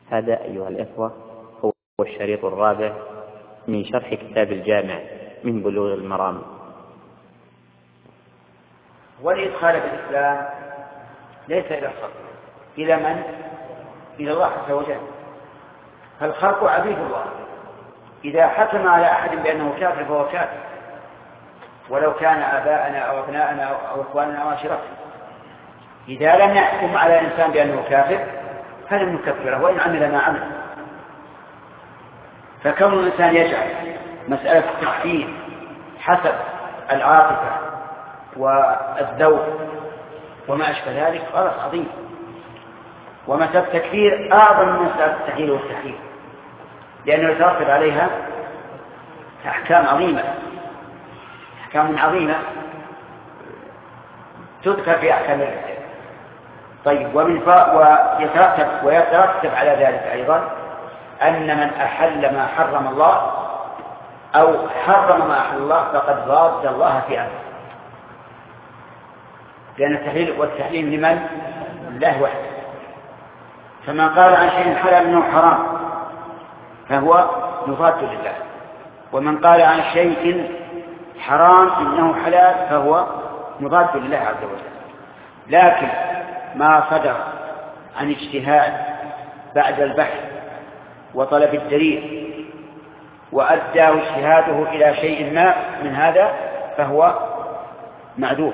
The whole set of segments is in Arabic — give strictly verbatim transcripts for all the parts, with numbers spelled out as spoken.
هذا أيها الإخوة هو الشريط الرابع من شرح كتاب الجامع من بلوغ المرام. والإدخال في الإسلام ليس إلى الخلق، إلى من؟ إلى الله عز وجل. فالخلق عبيد الله، إذا حكم على أحد بأنه كافر فهو كافر، ولو كان آباءنا أو أبناءنا أو إخواننا أو عشيرتنا. إذا لم يحكم على إنسان بأنه كافر فلم نكفره وإن عمل ما عمل. فكون الإنسان يجعل مسألة التكفير حسب العاطفة والذوق وما أشبه ذلك غلط عظيم، ومسألة التكفير أعظم من مسألة التحليل والتحريم، لأنه يترتب عليها أحكام عظيمة أحكام عظيمة تذكر في أحكام الرجال. طيب، ومن ويترتب ويترتب على ذلك أيضا أن من أحل ما حرم الله أو حرم ما أحل الله فقد ضاد الله في أمره، لأن التحليل والتحليل لمن؟ لله وحده. فمن قال عن شيء حلال أنه حرام فهو مضاد لله، ومن قال عن شيء حرام إنه حلال فهو مضاد لله عز وجل. لكن ما صدر عن اجتهاد بعد البحث وطلب الدليل وأدى اجتهاده إلى شيء ما من هذا فهو معذور،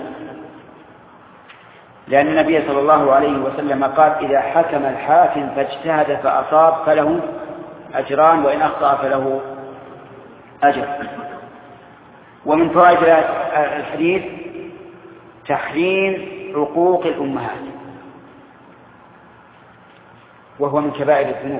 لأن النبي صلى الله عليه وسلم قال: إذا حكم الحاكم فاجتهد فأصاب فله أجران وإن أخطأ فله أجر. ومن فوائد الحديث تحريم عقوق الأمهات، وهو من كبائر الذنوب،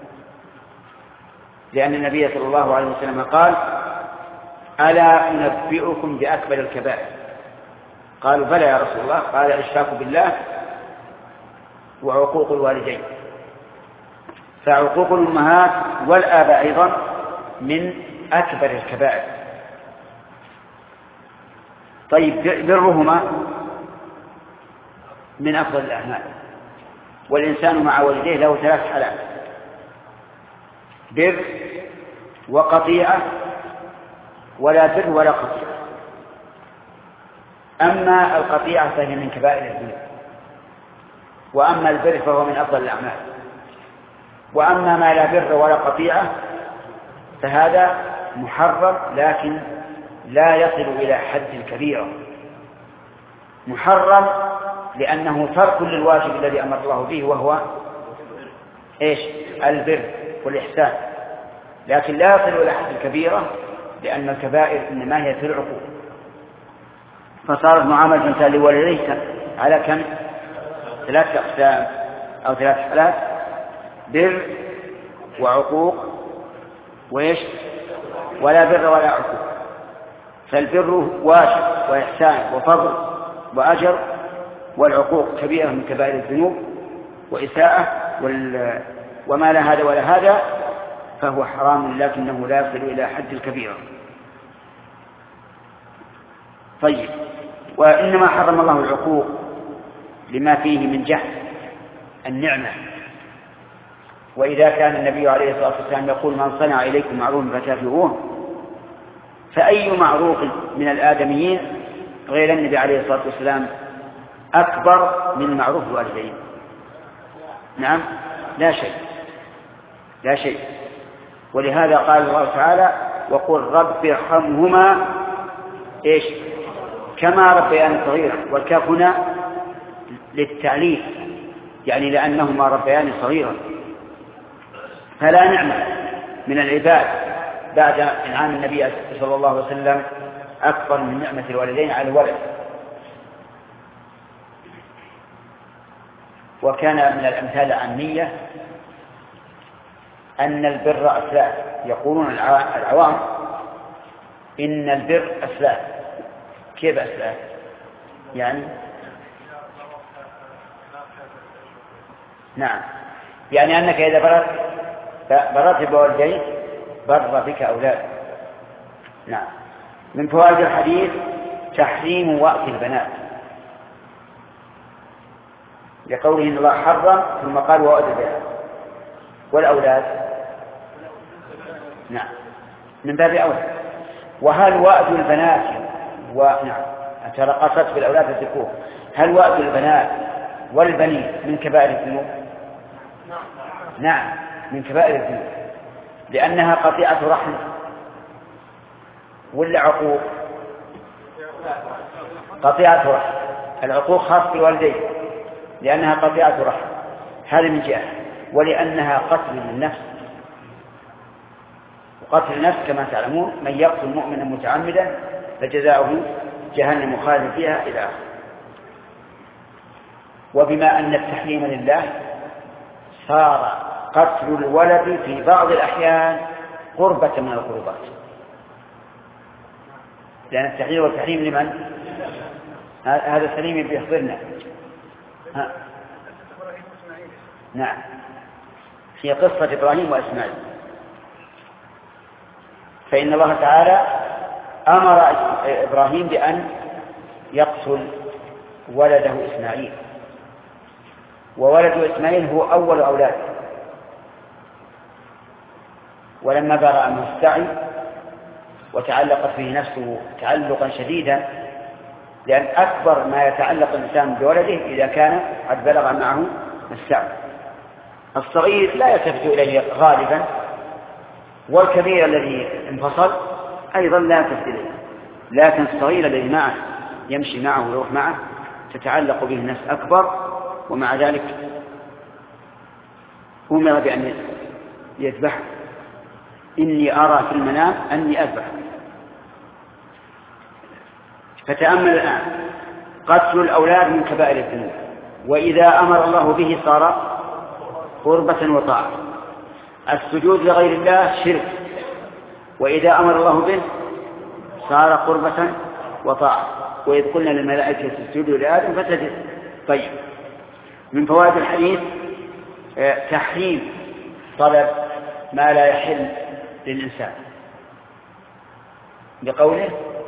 لأن النبي صلى الله عليه وسلم قال: ألا أنبئكم بأكبر الكبائر؟ قالوا: بلى يا رسول الله. قال: الإشراك بالله وعقوق الوالدين. فعقوق الأمهات والآباء أيضا من أكبر الكبائر. طيب، برهما من أفضل الأعمال، والإنسان مع والديه له ثلاث حالات: بر وقطيعة ولا بر ولا قطيعة. أما القطيعة فهي من كبائر الذنوب، وأما البر فهو من أفضل الأعمال. وأما ما لا بر ولا قطيعة فهذا محرم، لكن لا يصل إلى حد الكبيرة. محرم لأنه ترك للواجب الذي أمر الله به، وهو إيش؟ البر والإحسان، لكن لا يصل إلى حد الكبيرة، لأن الكبائر إنما هي في العقوق. فصارت معاملة الإنسان لوالديه على كم؟ ثلاث أقسام أو ثلاث حالات: بر وعقوق وإيش؟ ولا بر ولا عقوق. فالبر واجب وإحسان وفضل وأجر، والعقوق كبيرة من كبائر الذنوب وإساءة، وما لا هذا ولا هذا فهو حرام، لكنه لا يصل إلى حد الكبيرة. طيب، وإنما حرم الله العقوق لما فيه من جهل النعمة. وإذا كان النبي عليه الصلاة والسلام يقول: من صنع إليكم معروفا فكافئوه، فأي معروف من الآدميين غير النبي عليه الصلاة والسلام أكبر من معروف الوالدين؟ نعم، لا شيء لا شيء. ولهذا قال الله تعالى: وقل رب ارحمهما إيش؟ كما ربياني صغيرا. والكاف هنا للتعليل، يعني لأنهما ربياني صغيرا. فلا نعمة من العباد بعد إنعام النبي صلى الله عليه وسلم أكبر من نعمة الوالدين على الولد. وكان من الأمثال العامية أن البر أسلاف. يقولون العوام إن البر أسلاف. كيف أسلاف؟ يعني نعم، يعني أنك إذا بررت بررت بوالديك بر بك أولادك. نعم. من فوائد الحديث تحريم وأت البنات، لقوله إن الله حرم ثم قال وأت البنات. والأولاد نعم من باب أولى. وهل وأد البنات ونعم ترى قصدت بالأولاد الذكور، هل وأد البنات والبنين من كبائر الذنوب؟ نعم من كبائر الذنوب، لأنها قطيعة رحم ولا عقوق؟ قطيعة رحم. العقوق خاص بالوالدين لأنها قطيعة رحم، هذا من جهة، ولأنها قتل النفس، وقتل النفس كما تعلمون من يقتل مؤمنا متعمدا فجزاؤه جهنم خالدا فيها إلى آخره. وبما أن التحريم لله صار قتل الولد في بعض الأحيان قربة من القربات، لأن التحليل والتحريم لمن؟ هذا سليم بيخبرنا. ها. نعم في قصة إبراهيم وإسماعيل، فإن الله تعالى أمر إبراهيم بأن يقتل ولده إسماعيل، وولد إسماعيل هو أول أولاده، ولما بلغ أنه السعي وتعلقت به نفسه تعلقا شديدا، لأن أكبر ما يتعلق الإنسان بولده إذا كان قد بلغ معه السعي. الصغير لا يلتفت إليه غالبا، والكبير الذي انفصل أيضا لا يلتفت إليه، لكن الصغير الذي معه يمشي معه ويروح معه تتعلق به النفس أكبر، ومع ذلك أمر بأن يذبح. إني أرى في المنام أني أذبح. فتأمل الآن قتل الأولاد من كبائر الذنوب، وإذا أمر الله به صار قربة وطاعة. السجود لغير الله شرك، وإذا أمر الله به صار قربة وطاعة. وإذ قلنا للملائكة اسجدوا لآدم فسجد. طيب من فوائد الحديث تحريم طلب ما لا يحل للإنسان بقوله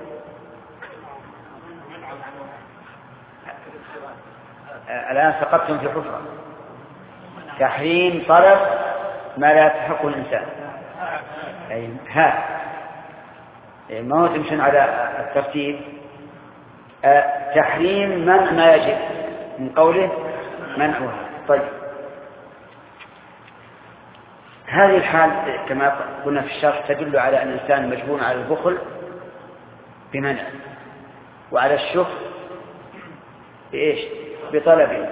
الآن سقطتم في حفرة. تحريم طلب ما لا يستحقه الإنسان، أي ها ما هو تمشون على الترتيب. تحريم منع ما يجب من قوله منعها. طيب هذه الحال كما قلنا في الشرح تدل على أن الإنسان مجبور على البخل بمنع، وعلى الشح بإيش؟ بطلبه.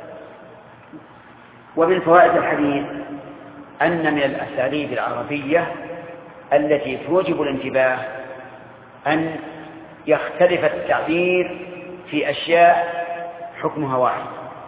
ومن فوائد الحديث أن من الأساليب العربية التي توجب الانتباه أن يختلف التعبير في أشياء حكمها واحد.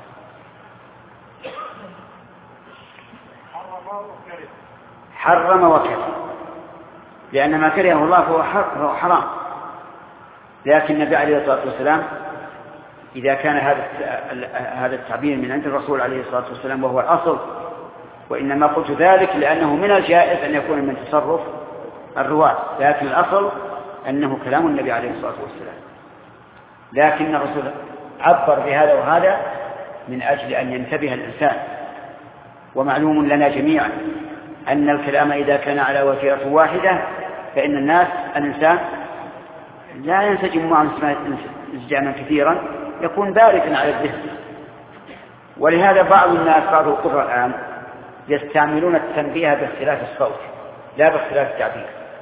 حرم وكره، لأن ما كرهه الله فهو حرام، لكن النبي عليه الصلاة والسلام إذا كان هذا هذا التعبير من عند الرسول عليه الصلاة والسلام وهو الأصل، وإنما قلت ذلك لأنه من الجائز أن يكون من تصرف الرواة، لكن الأصل أنه كلام النبي عليه الصلاة والسلام. لكن الرسول عبر بهذا وهذا من أجل أن ينتبه الإنسان. ومعلوم لنا جميعا أن الكلام إذا كان على وتيرة واحدة فإن الناس الإنسان لا ينسجم معه انسجاما كثيرا، يكون باردا على الذهن. ولهذا بعض الناس بعض القراء الآن يستعملون التنبيه باختلاف الصوت لا باختلاف التعبير،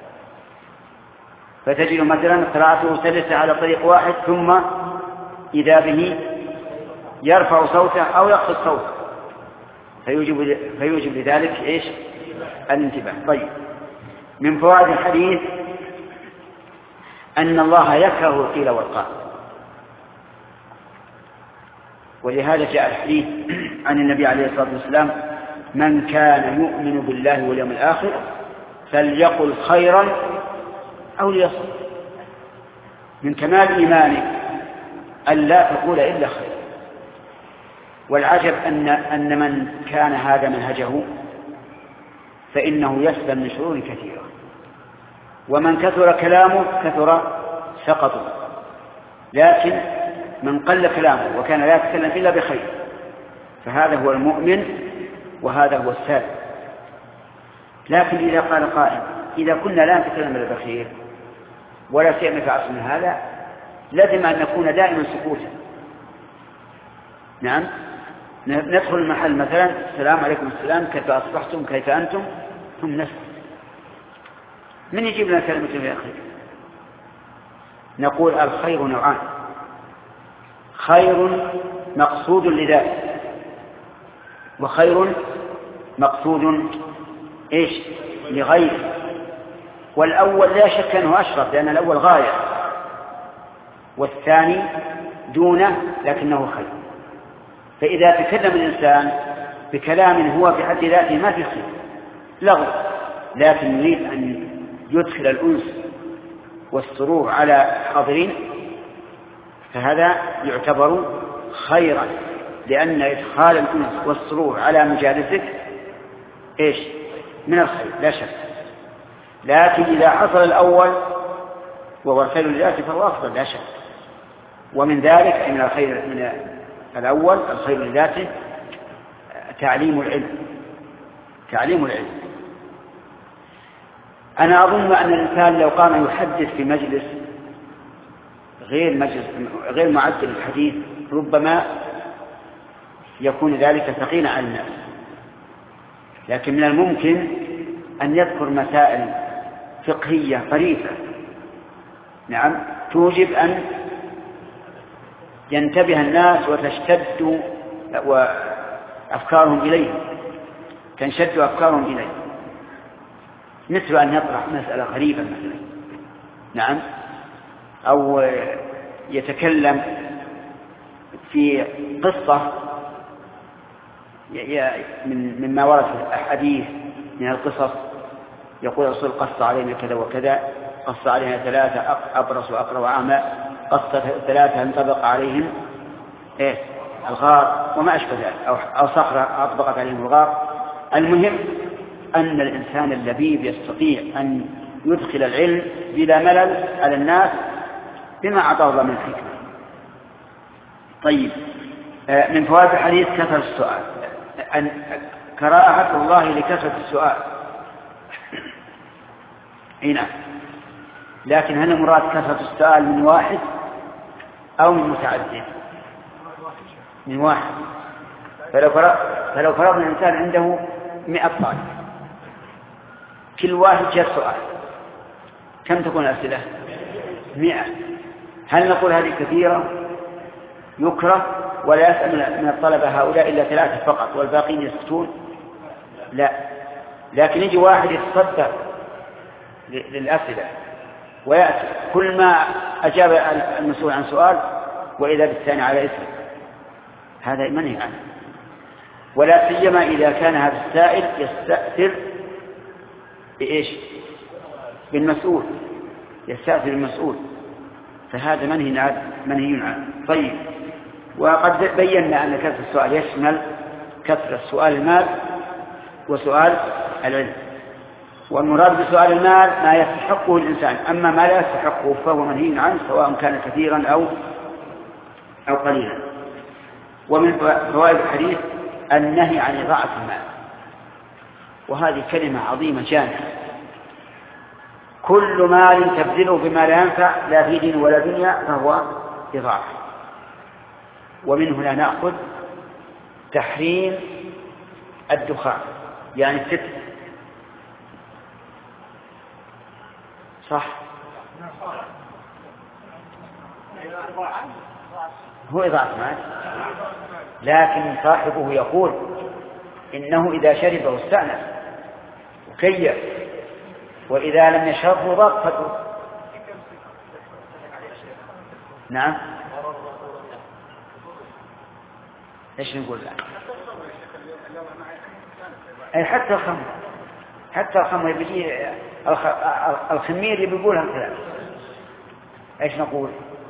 فتجد مثلا قراءته سلسة على طريق واحد ثم إذا به يرفع صوته أو يخفض صوته، فيوجب, فيوجب لذلك إيش؟ الانتباه. طيب من فوائد الحديث أن الله يكره القيل والقال، ولهذا جاء الحديث عن النبي عليه الصلاة والسلام من كان يؤمن بالله واليوم الآخر فليقل خيرا أو ليصمت. من كمال إيمانك أن لا تقول إلا خير. والعجب أن, أن من كان هذا منهجه فإنه يسلم من شرور كثيرة، ومن كثر كلامه كثر سقطه، لكن من قل كلامه وكان لا يتكلم إلا بخير فهذا هو المؤمن وهذا هو السالم. لكن إذا قال قائل إذا كنا لا نتكلم بالبخيل ولا سيما في عصرنا هذا لازم أن نكون دائما سكوتا. نعم، ندخل المحل مثلا السلام عليكم السلام كيف أصبحتم كيف أنتم ثم نسكت. من يجيب لنا كلمة يا أخي؟ نقول الخير نوعان: خير مقصود لذاته وخير مقصود إيش لغيره. والأول لا شك أنه أشرف لأن الأول غاية والثاني دونه لكنه خير. فإذا تكلم الإنسان بكلام هو في حد ذاته ما في خير لغو لكن يريد أن يدخل الأنس والسرور على حاضرين فهذا يعتبر خيرا لأن إدخال الأنس والسرور على مجالسك إيش من الخير لا شك. لكن إذا حصل الأول وهو الخير لذاته فهو أفضل لا شك. ومن ذلك من الخير من الأول الخير لذاته تعليم العلم تعليم العلم. أنا أظن أن الإنسان لو قام يحدث في مجلس غير مجلس غير معد للحديث ربما يكون ذلك ثقيلا على الناس، لكن من الممكن أن يذكر مسائل فقهية طريفة نعم توجب أن ينتبه الناس وتشتد وأفكارهم إليه تنشد أفكارهم إليه، مثل أن يطرح مسألة غريبة مثلا نعم أو يتكلم في قصة مما ورد في الأحاديث من القصص. يقول الرسول قص علينا كذا وكذا، قص علينا ثلاثة أبرص وأقرأ وأعمى، قص ثلاثة انطبق عليهم إيه الغار وما أشبه ذلك، أو, أو صخرة أطبقت عليهم الغار. المهم أن الإنسان اللبيب يستطيع أن يدخل العلم بلا ملل على الناس بما أعطاه الله من الحكمة. طيب، من فوائد الحديث كثرة السؤال، أن كراهة الله لكثرة السؤال. هنا لكن هل مراد كثرة السؤال من واحد أو من متعدد؟ من واحد. فلو فلو فرضنا الإنسان عنده مئة طالب كل واحد جاء سؤال كم تكون الأسئلة؟ مئة. هل نقول هذه كثيرة يكره ولا يسأل من الطلبة هؤلاء إلا ثلاثة فقط والباقين يسكتون؟ لا، لكن يجي واحد يتصدق للأسئلة ويأتي كل ما أجاب المسؤول عن سؤال وإذا بالثاني على اسم، هذا منهي عنه. ولا سيما إذا كان هذا السائل يستأثر بإيش؟ بالمسؤول، يستأثر بالمسؤول، فهذا منهي عنه منهي عنه. طيب، وقد بينا أن كثرة السؤال يشمل كثرة سؤال المال وسؤال العلم، والمراد بسؤال المال ما يستحقه الإنسان، أما ما لا يستحقه فهو منهي عنه سواء كان كثيرا أو أو قليلا. ومن فوائد الحديث النهي عن إضاعة المال، وهذه كلمة عظيمة جامعة. كل مال تبذله بما لا ينفع لا في دين ولا دنيا فهو إضاعة. ومن هنا نأخذ تحريم الدخان، يعني الستر، صح؟ هو إضاعة مال، لكن صاحبه يقول إنه إذا شربه استأنس وكيف، وإذا لم يشربه ضاق فتره. نعم، ايش نقول له؟ أي حتى الخمر، حتى الخمر بيجي الخمير بيقولها الكلام. ايش نقول؟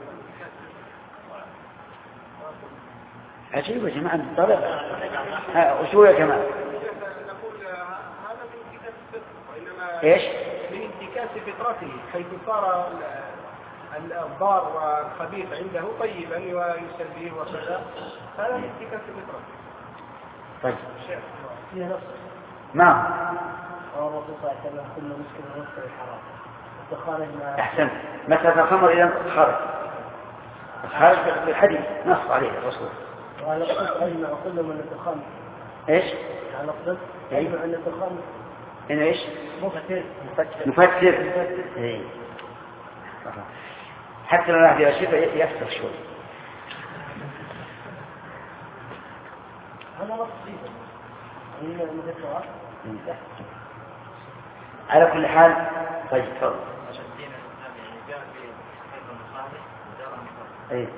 عجيب يا جماعة الطلبة، وشو يا جماعة؟ ايش؟ من انتكاس فطرته حيث صار الضار والخبيث عنده طيبا ويسليه وكذا، هذا من انتكاس فطرته. طيب، ما الرسول صلى الله عليه وسلم كل مسكر ومسكر الحرام. الدخان أحسن. مسألة الخمر إذا خارج خارج بالحديث نص عليه الرسول. وعلى الصدق أجمع كل من الدخان. إيش؟ على الصدق أجمع أن الدخان. إن إيش؟ مفسر. مفسر. إيه. حتى لو راح يشوف يفسر شوي. هذا نص على كل حال. طيب تفضل. اي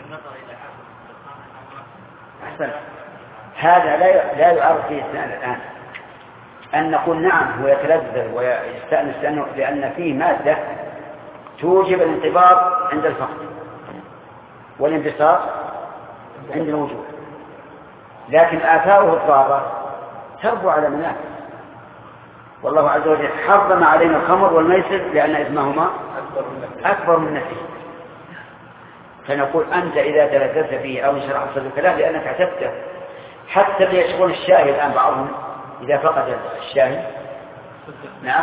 احسن. هذا لا لا يعرف فيه اثنان الان ان نقول نعم هو يتلذذ ويستأنس لانه لان فيه ماده توجب الانقباض عند الفقد والانبساط عند الوجود، لكن آثاره الضارة تربو على منافع. والله عز وجل حرم علينا الخمر والميسر لأن إثمهما أكبر من نفسه. فنقول أنت إذا تلذذت فيه أو انشرح صدرك له لأنك اعتبته. حتى اللي يشغل الشاهي الآن بعضهم إذا فقد الشاهي نعم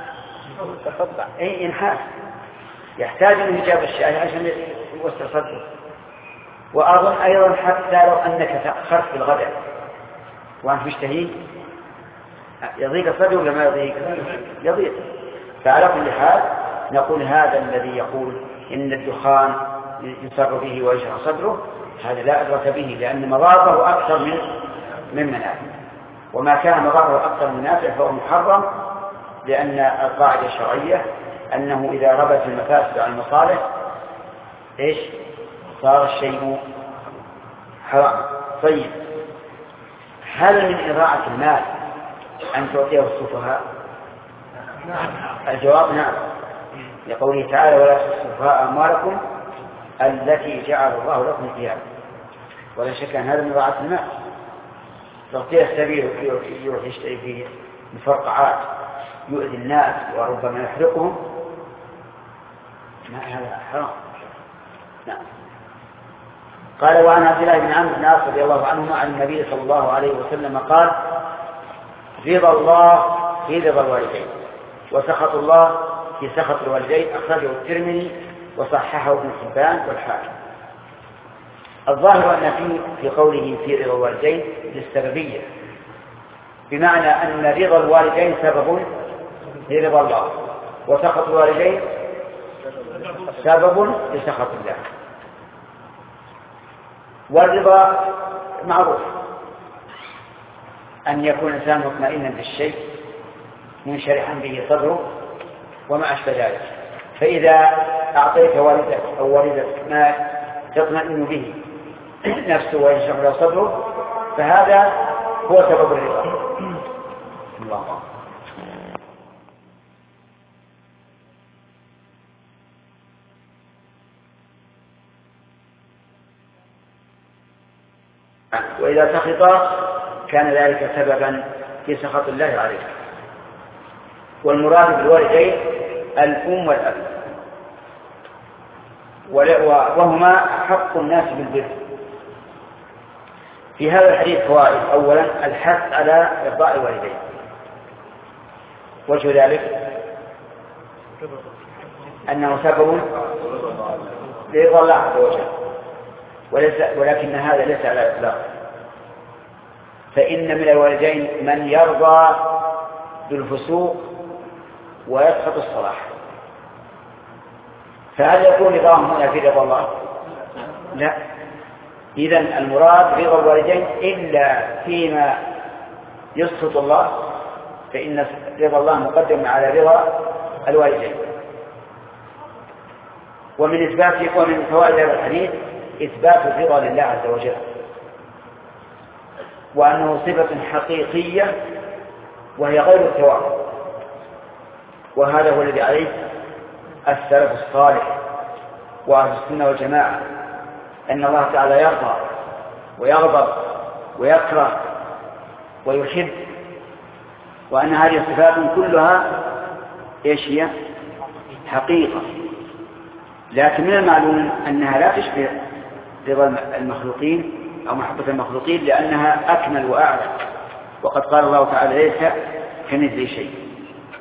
أي إنحاس يحتاج أن يجاب الشاهي عشان يوسع صدره. وأظن أيضا حتى لو أنك تأخرت في الغداء وأنت مشتهي يضيق صدره ولا ما يضيق؟ يضيق. فعلى كل حال نقول هذا الذي يقول إن الدخان يسر به ويشرح صدره هذا لا أدرك به، لأن مضاره أكثر من من منافع، وما كان مضاره أكثر من منافع فهو محرم، لأن القاعدة الشرعية أنه إذا ربت المفاسد على المصالح إيش؟ صار الشيء حرام. طيب هل من إضاعة المال أن تعطيه السفهاء؟ الجواب نعم، لقوله تعالى ولا تؤتوا السفهاء أموالكم التي جعل الله لكم قياما. ولا شك أن هذا من إضاعة المال. تعطيه السبيل يروح يشتري فيه مفرقعات يؤذي الناس وربما يحرقهم، ما هذا حرام. نعم. قال وعن عبد الله بن عمرو بن عاص رضي الله عنهما عن النبي صلى الله عليه وسلم قال رضا الله في رضا الوالدين وسخط الله في سخط الوالدين. أخرجه الترمذي وصححه ابن حبان والحاكم. الظاهر أن في في قوله في رضا الوالدين للسببية، بمعنى أن رضا الوالدين سبب لرضا الله وسخط الوالدين سبب لسخط الله. والرضا معروف أن يكون الإنسان مطمئنا بالشيء منشرحا به صدره وما أشبه ذلك. فإذا أعطيت والدك أو والدك ما تطمئن به نفسه وينشرح له صدره فهذا هو سبب الرضا. الله. وإذا سخط كان ذلك سببا في سخط الله عليه. والمراد بالوالدين الأم والأب، وهما حق الناس بالبر. في هذا الحديث فوائد. أولا الحث على إرضاء الوالدين. وجه ذلك أنه سبب لرضا الله عز وجل، ولكن هذا ليس على الإطلاق، فإن من الوالدين من يرضى بالفسوق ويسخط الصلاح. فهل يكون رضاهم هنا في رضا الله؟ لا. إذن المراد رضا الوالدين إلا فيما يسخط الله، فإن رضا الله مقدم على رضا الوالدين. ومن إثبات ومن فوائد هذا الحديث إثبات الرضا لله عز وجل، وأنه صفة حقيقية وهي غير الثواب. وهذا هو الذي عليه السلف الصالح وأهل السنة والجماعة، أن الله تعالى يرضى ويغضب ويكره ويحب، وأن هذه الصفات كلها إيش هي؟ حقيقة. لكن من المعلوم أنها لا تشبه رضا المخلوقين أو محبة المخلوقين، لأنها أكمل وأعلى. وقد قال الله تعالى ليس كمثله شيء.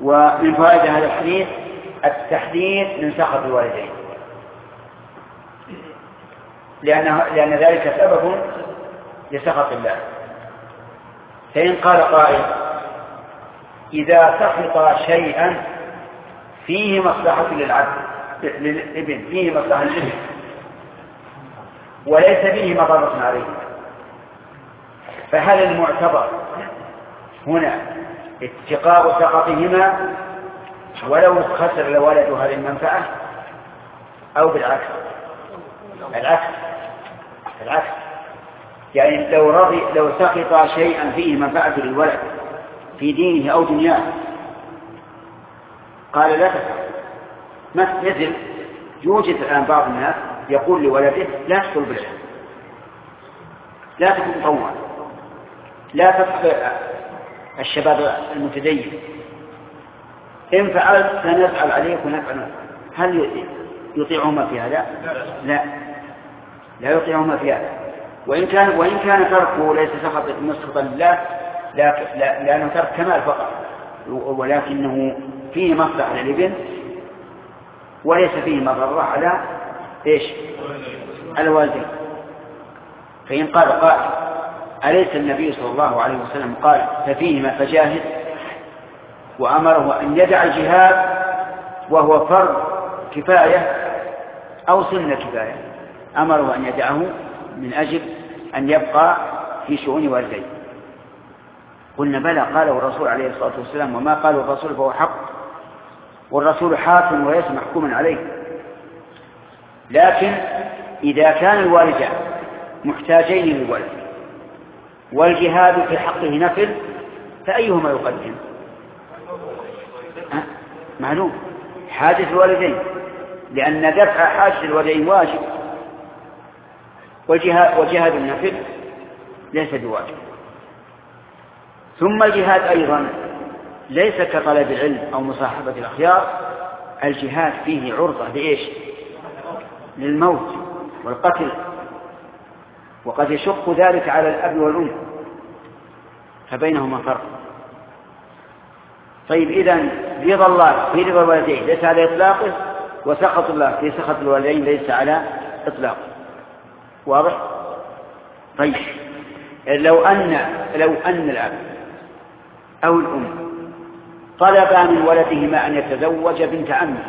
ومن فوائد هذا الحديث التحذير من سخط الوالدين، لأن لأن ذلك سبب لسخط الله. فإن قال قائل إذا سخط شيئا فيه مصلحة للعبد للابن، فيه مصلحة للابن وليس فيه مضرة عليه، فهل المعتبر هنا اتقاء سخطهما ولو خسر الولد هذه المنفعة، أو بالعكس؟ العكس العكس يعني لو رضي لو سخط شيئا فيه منفعة للولد في دينه أو دنياه قال لا تفعل. مثل يوجد الآن بعض الناس يقول لولده لا تدخل بالعلم، لا تكن مطوعا، لا تدخل الشباب المتدين، إن فعلت سنفعل عليك ونفعل. هل يطيعهما في هذا؟ لا لا يطيعهما في هذا. وإن كان وإن كان تركه ليس سخط مسخطا لله، لأنه ترك كمال فقط، ولكنه فيه مصلحة للابن وليس فيه مضرة على ايش؟ الوالدين. فإن قال قائل أليس النبي صلى الله عليه وسلم قال ففيهما فجاهد، وأمره أن يدع الجهاد وهو فرض كفاية أو سنة كفاية، أمره أن يدعه من أجل أن يبقى في شؤون والديه. قلنا بلى، قاله الرسول عليه الصلاة والسلام، وما قاله الرسول فهو حق، والرسول حاكم وليس محكوما عليه. لكن إذا كان الوالدان محتاجين للولد والجهاد في حقه نفل، فأيهما يقدم؟ معلوم حاجة الوالدين، لأن دفع حاجة الوالدين واجب، والجهاد, وجهاد النفل ليس بواجب. ثم الجهاد أيضا ليس كطلب العلم أو مصاحبة الأخيار، الجهاد فيه عرضة لإيش؟ للموت والقتل، وقد يشق ذلك على الأب والأم، فبينهما فرق. طيب إذن رضا الله في رضا الوالدين ليس على إطلاقه، وسخط الله في سخط الوالدين ليس على إطلاقه. واضح؟ طيب لو أن لو أن الأب أو الأم طلبا من ولدهما أن يتزوج بنت عمه،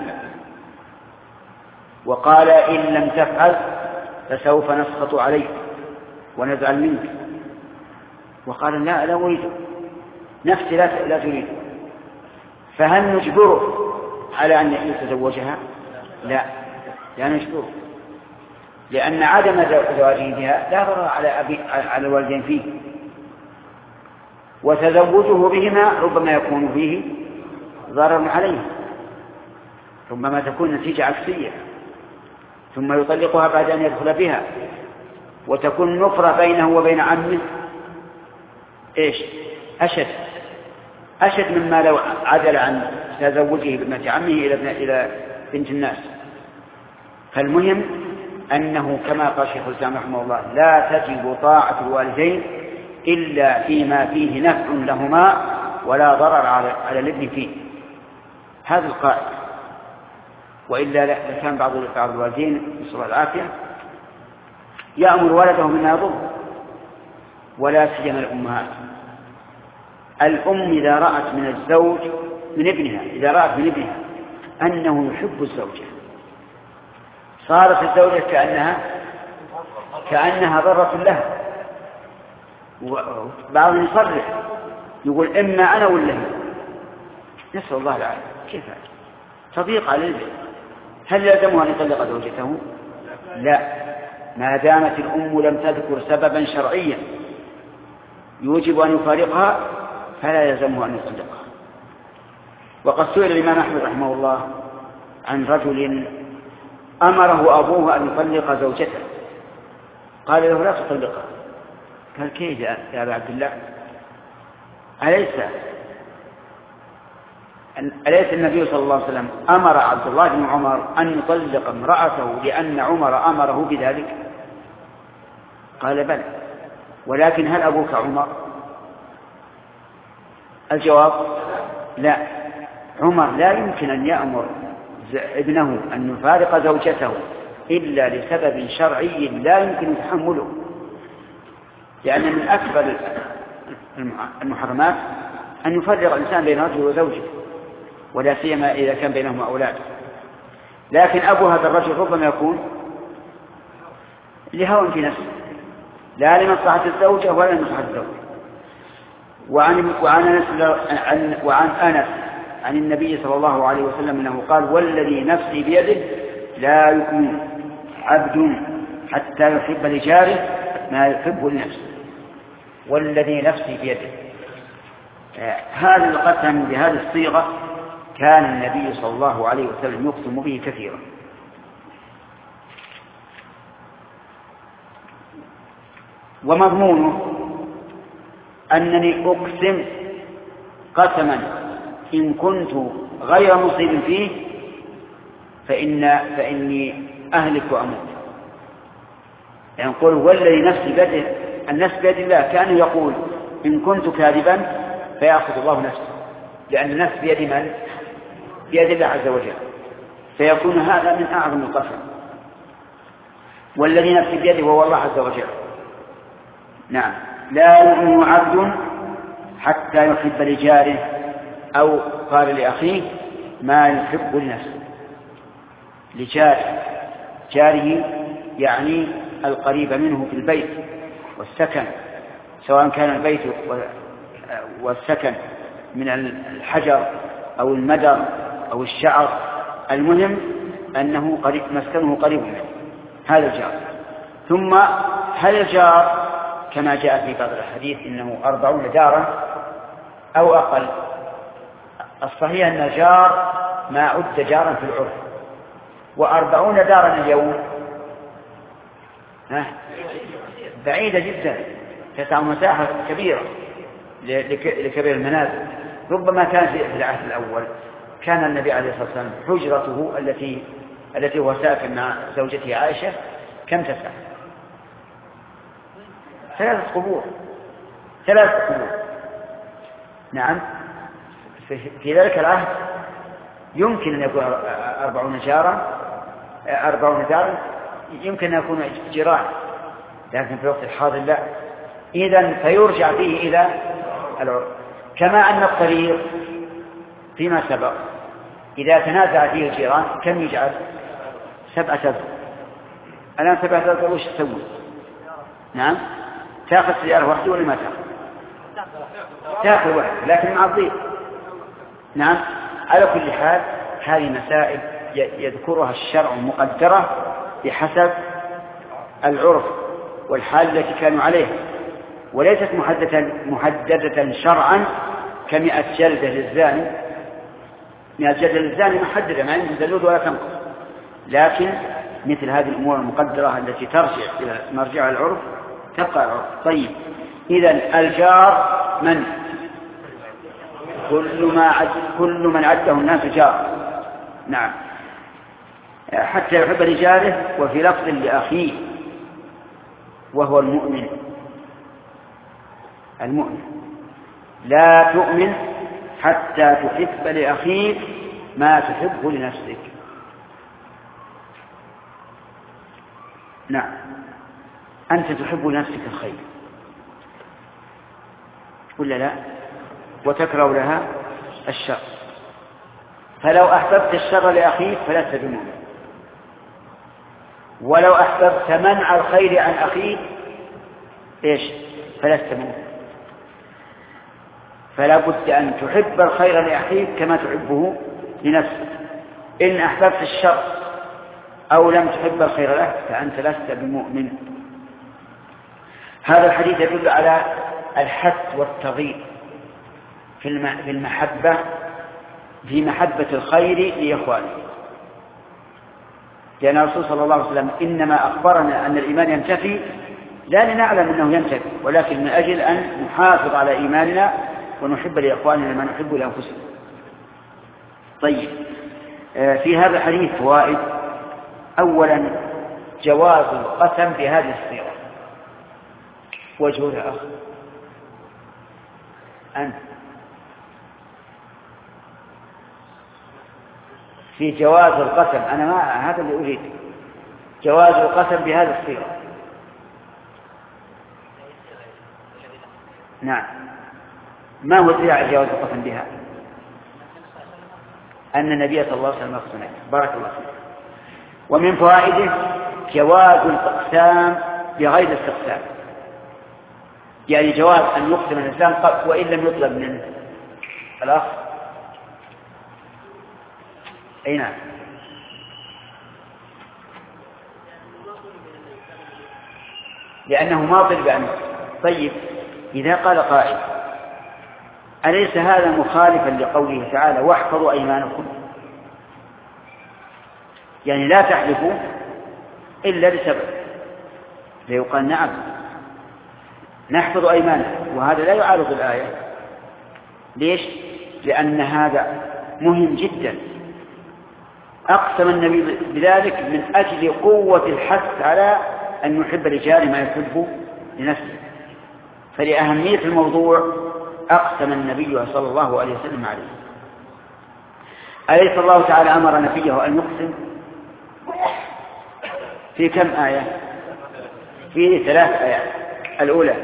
وقال إن لم تفعل فسوف نسخط عليك ونزعل منك، وقال لا لا أريد، نفسي لا, لا تريد، فهل نجبره على أن يتزوجها؟ لا لا نجبره، لأن عدم زواجه بها لا ضرر على أبي على الوالدين فيه، وتزوجه بهما ربما يكون فيه ضرر عليه، ربما تكون نتيجة عكسية، ثم يطلقها بعد أن يدخل بها، وتكون نفرة بينه وبين عمه إيش؟ أشد أشد مما لو عدل عن تزوجه بابنة عمه إلى إلى بنت الناس. فالمهم أنه كما قال شيخ الإسلام رحمه الله لا تجب طاعة الوالدين إلا فيما فيه نفع لهما ولا ضرر على الابن فيه، هذا القائد. وإلا لكان بعض بعض الوالدين نسأل الله العافية يأمر ولده بما يضر، ولا سيما الأمهات. الأم إذا رأت من الزوج من ابنها إذا رأت من ابنها أنه يحب الزوجة صارت الزوجة كأنها كأنها ضرة لها. وبعضهم يصرح يقول إما أنا ولا هي، نسأل الله العافية. كيف هذا؟ تضيق على البيت. هل يلزمه أن يطلق زوجته؟ لا، ما دامت الأم لم تذكر سببا شرعيا يوجب أن يفارقها فلا يلزمه أن يطلقها. وقد سئل الإمام أحمد رحمه الله عن رجل أمره أبوه أن يطلق زوجته، قال له لا تطلقها. قال كيف يا أبا عبد الله؟ أليس أليس النبي صلى الله عليه وسلم أمر عبد الله بن عمر أن يطلق امرأته لأن عمر أمره بذلك؟ قال بلى، ولكن هل أبوك عمر؟ الجواب لا، عمر لا يمكن أن يأمر ابنه أن يفارق زوجته إلا لسبب شرعي لا يمكن تحمله، لأن من أكبر المحرمات أن يفرق الإنسان بين رجل وزوجه، ولا سيما إذا كان بينهما أولاد. لكن أبو هذا الرجل ربما يكون لهوى في نفسه، لا لمصلحة الزوجة ولا لمصلحة الزوج. وعن وعن أنس وعن أنس عن النبي صلى الله عليه وسلم أنه قال: والذي نفسي بيده لا يؤمن عبد حتى يحب لجاره ما يحب لنفسه. والذي نفسي بيده، هذا القسم بهذه الصيغة كان النبي صلى الله عليه وسلم يقسم به كثيرا. ومضمونه أنني أقسم قسما إن كنت غير مصيب فيه فإن فإني أهلك وأموت. يعني يقول والذي نفسي بيده، النفس بيد الله، كان يقول إن كنت كاذبا فيأخذ الله نفسه، لأن النفس بيد من؟ بيد الله عز وجل، فيكون هذا من أعظم القسم. والذي نفسي بيده وهو الله عز وجل. نعم. لا يؤمن عبد حتى يحب لجاره، أو قال لأخيه ما يحب لنفسه. لجاره، جاره يعني القريب منه في البيت والسكن، سواء كان البيت والسكن من الحجر أو المدر أو الشعر، المهم أنه قريب، مسكنه قريب منه، هذا الجار. ثم هل الجار كما جاء في بعض الحديث إنه أربعون دارا أو أقل؟ الصحيح أن الجار ما عد جارا في العرف، وأربعون دارا اليوم بعيدة جدا، تسع مساحة كبيرة لكبير المنازل. ربما كان في العهد الأول كان النبي عليه الصلاة والسلام حجرته التي التي هو ساكن مع زوجته عائشة كم تسع؟ ثلاث قبور، ثلاث قبور. نعم. في ذلك العهد يمكن أن يكون أربعون جارا أربعون دارا، يمكن أن يكون جيران، لكن في الوقت الحاضر لا. إذن فيرجع فيه إلى العرف. كما أن الطريق فيما سبق إذا تنازع فيه الجيران كم يجعل؟ سبعة أذرع. الآن سبعة أذرع وش تسوي؟ نعم. تأخذ سيارة واحدة ولا ما تأخذ؟ تأخذ واحد لكن مع الضيق. نعم. على كل حال هذه مسائل يذكرها الشرع مقدرة بحسب العرف والحال التي كانوا عليها، وليست محددة, محددة شرعا كمئة جلدة للزاني. مئة جلدة للزاني محددة، ما يمكن تزود ولا تنقص، لكن مثل هذه الأمور المقدرة التي ترجع إلى مرجع العرف تبقى العرف. طيب، إذن الجار من؟ كل ما عد كل من عده الناس جار. نعم. حتى يحب لجاره، وفي لفظ لأخيه وهو المؤمن. المؤمن لا تؤمن حتى تحب لأخيك ما تحب لنفسك. نعم. أنت تحب لنفسك الخير ولا لا؟ وتكره لها الشر، فلو أحببت الشر لأخيك فلست بمؤمن، ولو أحببت منع الخير عن أخيك إيش؟ فلست بمؤمن. فلا بد أن تحب الخير لأخيك كما تحبه لنفسك. إن أحببت الشر أو لم تحب الخير له فأنت لست بمؤمن. هذا الحديث يدل على الحث والترغيب في المحبة، في محبة الخير لإخوانه، لأن الرسول صلى الله عليه وسلم إنما أخبرنا أن الإيمان ينتفي لا لنعلم أنه ينتفي، ولكن من أجل أن نحافظ على إيماننا ونحب لإخواننا ما نحب لأنفسنا. طيب، في هذا الحديث فوائد. أولا جواز القسم بهذه الصيغة. وجه يا أخ أنت في جواز القسم. أنا ما هذا اللي أريد، جواز القسم بهذه الصيغة. نعم. ما هو داعي جواز القسم بها؟ أن النبي صلى الله عليه وسلم يقسم. بارك الله فيك. ومن فوائده جواز الإقسام بغير استقسام، يعني جواز أن يقسم الإنسان وإن لم يطلب منه الأخ. أي نعم. لأنه ما طلب أن. طيب إذا قال قائل أليس هذا مخالفا لقوله تعالى واحفظوا أيمانكم؟ يعني لا تحلفوا إلا بسبب. فيقال نعم نحفظ أيمانكم، وهذا لا يعارض الآية. ليش؟ لأن هذا مهم جدا. أقسم النبي بذلك من أجل قوة الحث على أن يحب رجال ما يحب لنفسه، فلأهمية الموضوع أقسم النبي صلى الله عليه وسلم عليه. أليس الله تعالى أمر نبيه أن يقسم في كم آية؟ في ثلاث آيات. الأولى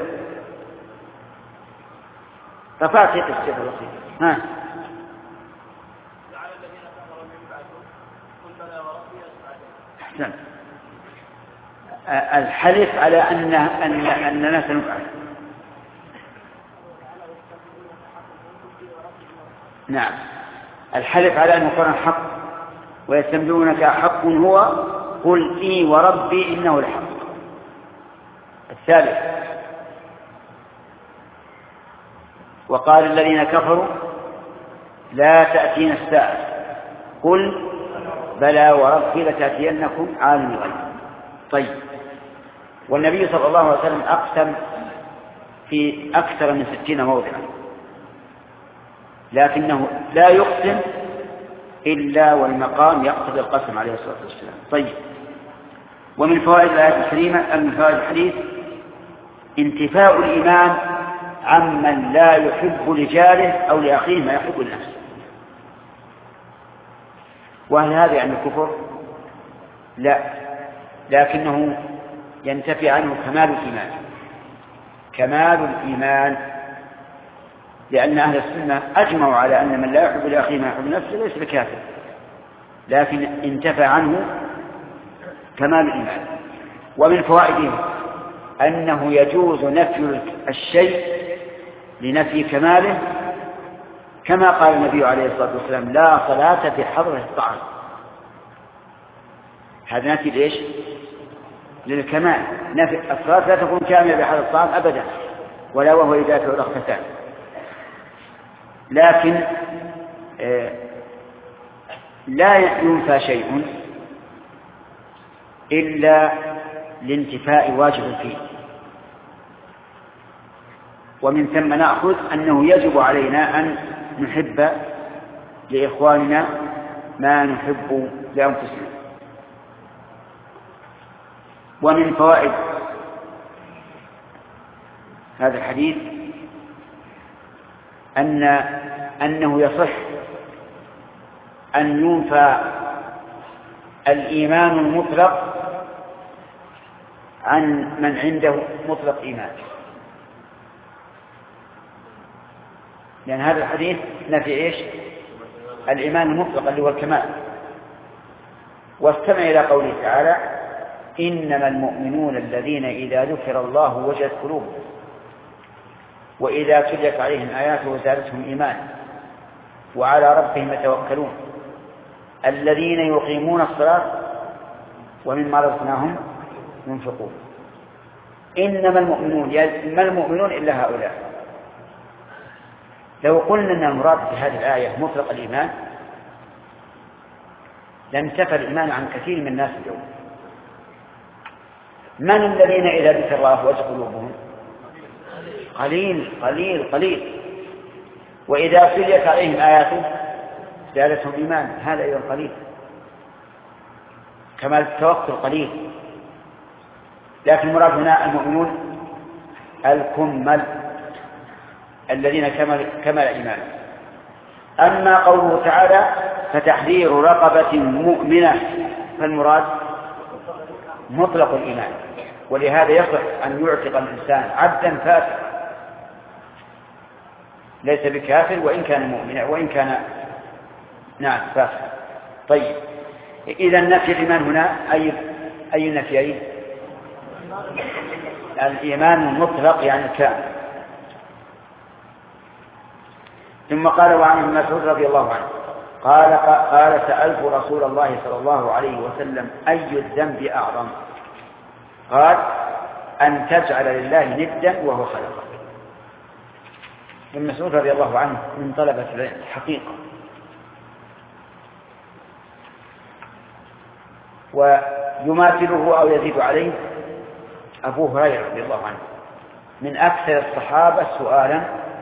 رفعت الشيخ الوصي. ها أحسن. الحلف على أن أن أننا سنفعل. نعم. الحلف على أن القرآن حق ويستنبئونك حق هو قل إي وربي إنه الحق. الثالث وقال الذين كفروا لا تأتينا الساعة قل بلى وربي لتأتينكم عالم الغيب. طيب. والنبي صلى الله عليه وسلم أقسم في أكثر من ستين موضعا، لكنه لا يقسم إلا والمقام يقتضي القسم عليه الصلاة والسلام. طيب. ومن فوائد الآية الكريمة من فوائد الحديث انتفاء الإيمان عمن لا يحب لجاره أو لأخيه ما يحب لنفسه. وهل هذا يعني الكفر؟ لا، لكنه ينتفي عنه كمال الإيمان. كمال الإيمان، لأن أهل السنة أجمعوا على أن من لا يحب لأخيه ما يحب لنفسه ليس بكافر، لكن انتفى عنه كمال الإيمان. ومن فوائده أنه يجوز نفي الشيء لنفي كماله، كما قال النبي عليه الصلاة والسلام لا صلاة في حضرة الطعام. هذا نفي ليش؟ للكمال. نفي الصلاة لا تكون كاملة بحضرة الطعام أبدا، ولا وهو إذا كان رخصتان. لكن آه لا ينفى شيء إلا لانتفاء واجب فيه. ومن ثم نأخذ أنه يجب علينا أن نحب لإخواننا ما نحب لأنفسنا. ومن فوائد هذا الحديث أن أنه يصح أن ينفى الإيمان المطلق عن من عنده مطلق إيمان، لأن هذا الحديث نفي إيش؟ الإيمان المطلق اللي هو الكمال. واستمع إلى قوله تعالى إنما المؤمنون الذين إذا ذكر الله وجلت قلوبهم وإذا تليت عليهم آياته زادتهم إيمانا وعلى ربهم يتوكلون الذين يقيمون الصلاة ومما رزقناهم ينفقون. إنما المؤمنون، ما المؤمنون إلا هؤلاء. لو قلنا أن المراد في هذه الآية مطلق الإيمان لانتفى الإيمان عن كثير من الناس اليوم. من الذين إذا ذكر الله وجلت قلوبهم؟ قليل قليل قليل. وإذا تليت عليهم آياته زادتهم إيمان، هذا أيضا قليل. كمال التوكل قليل. لكن المراد هنا المؤمنون الكمل الذين كمل كمل إيمانهم. أما قوله تعالى فتحرير رقبة مؤمنة فالمراد مطلق الإيمان، ولهذا يصح أن يعتق الإنسان عبدا فاسقا ليس بكافر وإن كان مؤمنا وإن كان نعم فاسقا. طيب إذا نفي الإيمان هنا أي أي نفيين؟ الإيمان المطلق يعني الكامل. ثم قال وعن ابن مسعود رضي الله عنه قال قال سألت رسول الله صلى الله عليه وسلم أي الذنب أعظم؟ قال أن تجعل لله ندا وهو خلقك. ابن مسعود رضي الله عنه من طلبة العلم حقيقة، ويماثله أو يزيد عليه أبو هريرة رضي الله عنه من أكثر الصحابة سؤالا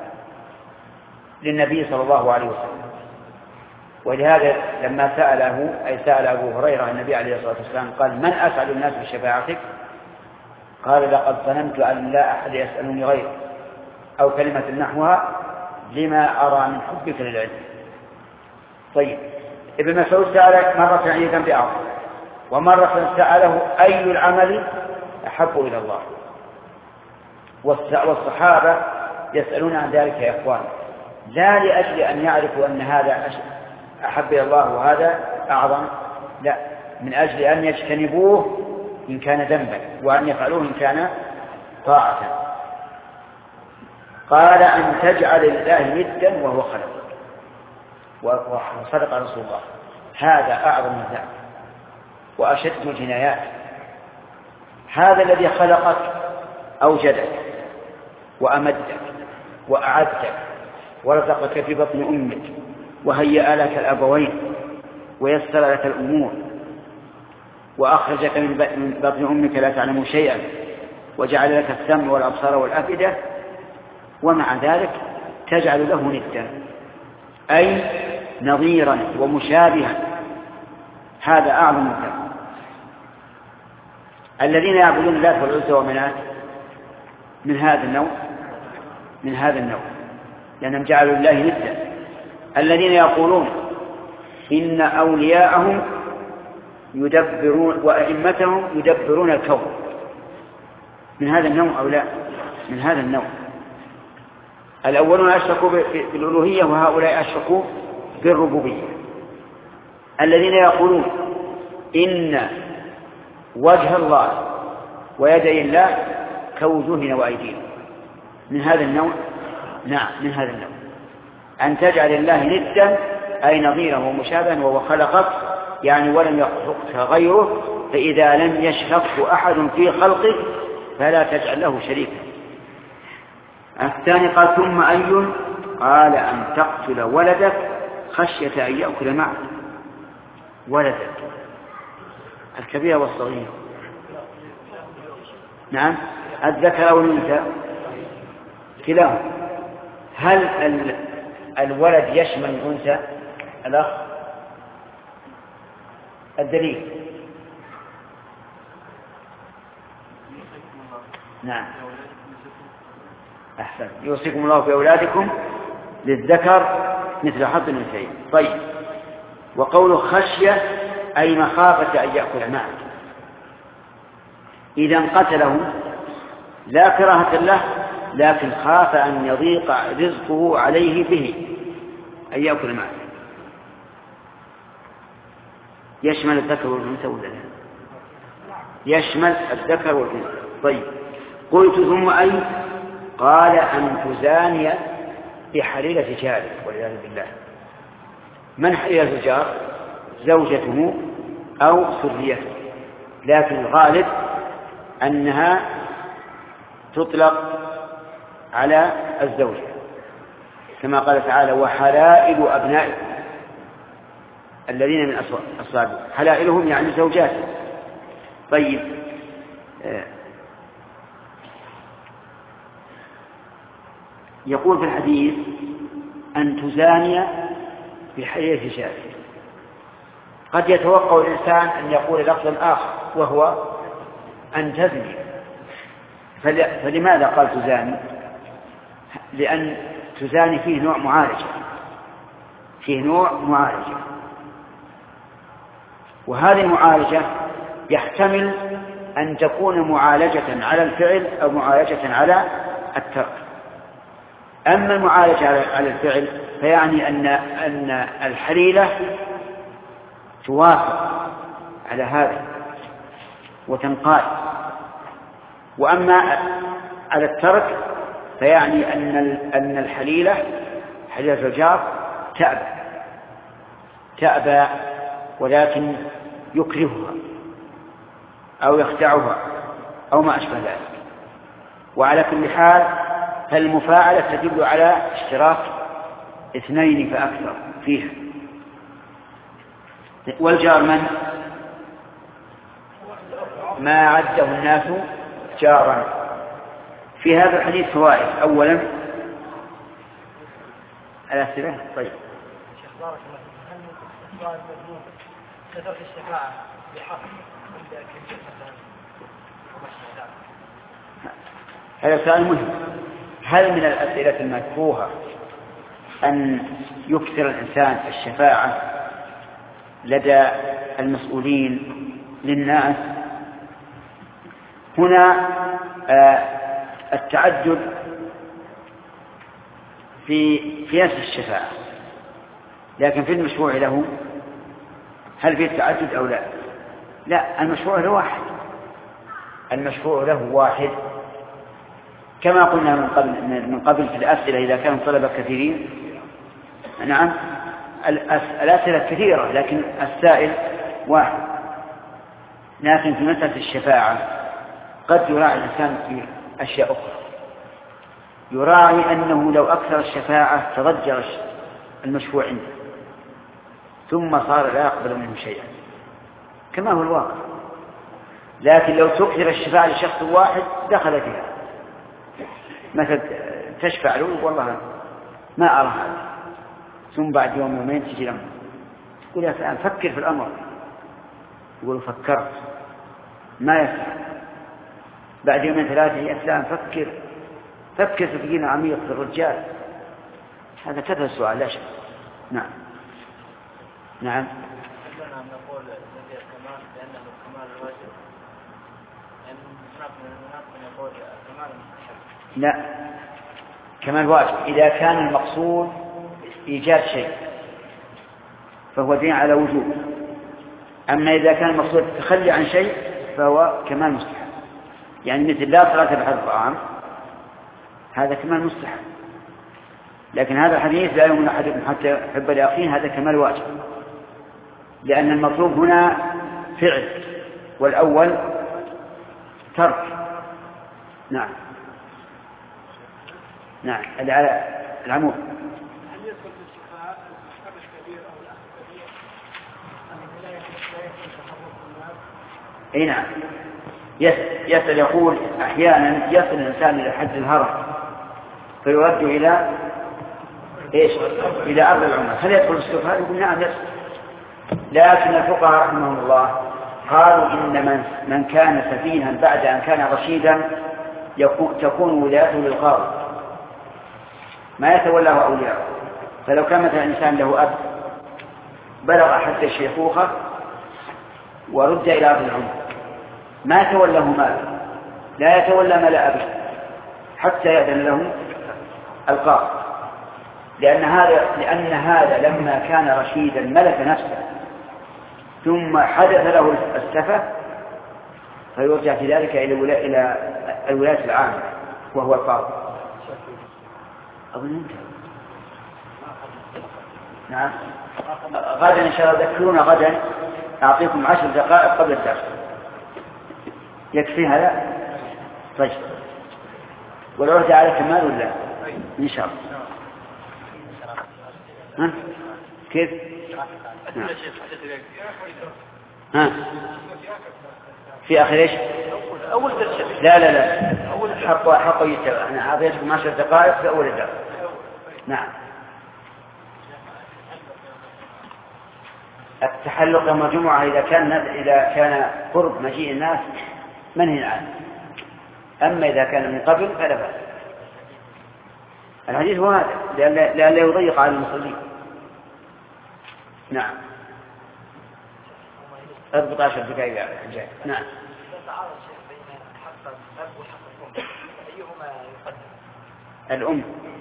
للنبي صلى الله عليه وسلم. ولهذا لما سأله أي سأل أبو هريرة النبي عليه الصلاة والسلام قال من أسعد الناس بشفاعتك؟ قال لقد ظننت أن لا أحد يسألني غيرك، أو كلمة نحوها لما أرى من حبك للعلم. طيب ابن مسعود سأل مرة عن ذنب أعظم، ومرة سأله أي العمل أحب إلى الله، والصحابة يسألون عن ذلك يا إخوان لا لأجل أن يعرفوا أن هذا أحب إلى الله وهذا أعظم، لا، من أجل أن يجتنبوه إن كان ذنبا وأن يفعلوه إن كان طاعة. قال أن تجعل الله ندا وهو خلقك، وصدق رسول الله هذا أعظم الذنب وأشد الجنايات. هذا الذي خلقك أوجدك وأمدك وأعدك ورزقك في بطن أمك وهيأ لك الأبوين ويسر لك الأمور وأخرجك من بطن أمك لا تعلم شيئا وجعل لك السمع والأبصار والأفئدة، ومع ذلك تجعل له ندا أي نظيرا ومشابها. هذا أعظم الذنب. الذين يعبدون الله والعزى ومنات من هذا النوع من هذا النوع لأنهم جعلوا الله ندا. الذين يقولون إن أولياءهم يدبرون وأئمتهم يدبرون الكون من هذا النوع أو لا؟ من هذا النوع. الأولون أشركوا بالألوهية وهؤلاء أشركوا بالربوبية. الذين يقولون إن وجه الله ويدي الله كوجوهنا وأيدينا من هذا النوع. نعم من هذا النوع. أن تجعل الله ندا أي نظيرا ومشابها وهو خلقك يعني ولم يخلقك غيره، فإذا لم يشركه أحد في خلقه فلا تجعل له شريكا. الثاني قال ثم أي؟ قال أن تقتل ولدك خشية أن يأكل معك. ولدك الكبير والصغير، نعم الذكر أو الأنثى كلاهما. هل الولد يشمل الأنثى؟ الأخ الدليل. نعم أحسن. يوصيكم الله في أولادكم للذكر مثل حظ الأنثيين. طيب وقول خشية أي مخافة أن يأكل معك. إذا قتله لا كراهة له لكن خاف أن يضيق رزقه عليه به أن يأكل معك. يشمل الذكر والأنثى ولا لا؟ يشمل الذكر والأنثى. طيب قلت ثم أي؟ قال أن تزاني بحليلة جارك والعياذ بالله. من حليلة الجار؟ زوجته أو سريته، لكن الغالب أنها تطلق على الزوجة كما قال تعالى وحلائل أبنائكم الذين من أصلابكم. حلائلهم يعني زوجاته. طيب يقول في الحديث أن تزاني بحليلة جارك. قد يتوقع الإنسان أن يقول لفظا آخر وهو أن تزني، فلماذا قال تزاني؟ لأن تزاني فيه نوع معالجة، فيه نوع معالجة، وهذه المعالجة يحتمل أن تكون معالجة على الفعل أو معالجة على الترك. أما المعالجة على الفعل فيعني أن أن الحليلة توافق على هذا وتنقاد، وأما على الترك فيعني أن أن الحليلة حليلة الجار تأبى تأبى ولكن يكرهها أو يخدعها أو ما أشبه ذلك. وعلى كل حال فالمفاعلة تدل على اشتراك اثنين فأكثر فيها. والجار من ما عده الناس جارا. في هذا الحديث فوائد. أولا الأسئلة. طيب شيخ بارك الله فيك، هل استقبال مذموم كثرة الشفاعة بحق عند كبير مثلا ومشي ذلك؟ هذا سؤال مهم. هل من الأسئلة المكروهة أن يكثر الإنسان الشفاعة لدى المسؤولين للناس؟ هنا آه التعدد في في نفس الشفاعة، لكن في المشروع له هل فيه التعدد أو لا؟ لا، المشروع له واحد، المشروع له واحد كما قلنا من قبل من قبل في الأسئلة إذا كانوا طلبة كثيرين. نعم الأسئلة كثيرة لكن السائل واحد. لكن في مسألة الشفاعة قد يراعي الإنسان في أشياء أخرى، يراعي أنه لو أكثر الشفاعة تضجر المشفوع عنده ثم صار لا يقبل منه شيئا كما هو الواقع. لكن لو تكثر الشفاعة لشخص واحد دخل فيها، مثلا تشفع له والله ما أرى هذا، ثم بعد يوم يومين تجي لهم تقول يا فلان فكر في الأمر، يقول فكرت ما يفعل. بعد يومين ثلاثة يا فلان فكر فكر في دين عميق في الرجال. هذا كثر السؤال لا شك. نعم نعم. لنا أن نقول الذي الكمال لأنه الكمال الواجب، لأن هناك من الناس من يقول الكمال المستحب. لا، كمال واجب إذا كان المقصود إيجاد شيء فهو دين على وجوب. أما إذا كان المقصود التخلي عن شيء فهو كمال مستحب. يعني مثل لا صلاة بعد الطعام هذا كمال مستحب، لكن هذا الحديث لا يؤمن أحدكم حتى يحب لأخيه هذا كمال واجب، لأن المطلوب هنا فعل والأول ترك. نعم نعم. العمود هل يدخل في الشفاعة الأخ الكبير أو الأخ الكبير أن لا يكون تحرك الناس؟ أي نعم. يسأل يقول أحيانا يصل الإنسان إلى حد الهرم فيرد إلى إيش؟ إلى أرض العمر، هل يدخل السفهاء؟ يقول نعم يدخل. لكن الفقهاء رحمهم الله قالوا إن من, من كان سفيها بعد أن كان رشيدا يكون تكون ولايته للقاضي ما يتولاه أولياءه. فلو كان مثلا إنسان له أب بلغ حد الشيخوخة ورد إلى أرض العمر ما تولاه ماله، لا يتولى مال أبيه حتى يأذن له القاضي، لأن هذا لأن هذا لما كان رشيدا ملك نفسه ثم حدث له السفه فيرجع في ذلك إلى إلى الولاية العامة وهو القاضي. أظن انتهى. نعم. غدا إن شاء الله ذكرونا غدا أعطيكم عشر دقائق قبل الدرس. يكفي هذا؟ طيب. والعهد على كمال ولا؟ إن شاء الله. ها؟ كيف؟ نعم. ها؟ في آخر إيش؟ أول درس. لا لا لا. أول حق حق يتبع. أنا أعطيتكم عشر دقائق في أول الدرس. نعم. التحلق يوم الجمعة إذا كان إذا كان قرب مجيء الناس منهي عنه، أما إذا كان من قبل فلا بأس. الحديث هو هذا لأن لا يضيق على المصلين. نعم. اضبط عشر دقائق جاي. نعم. تعارض شيء بين حق الأب وحق الأم، أيهما يقدم؟ الأم.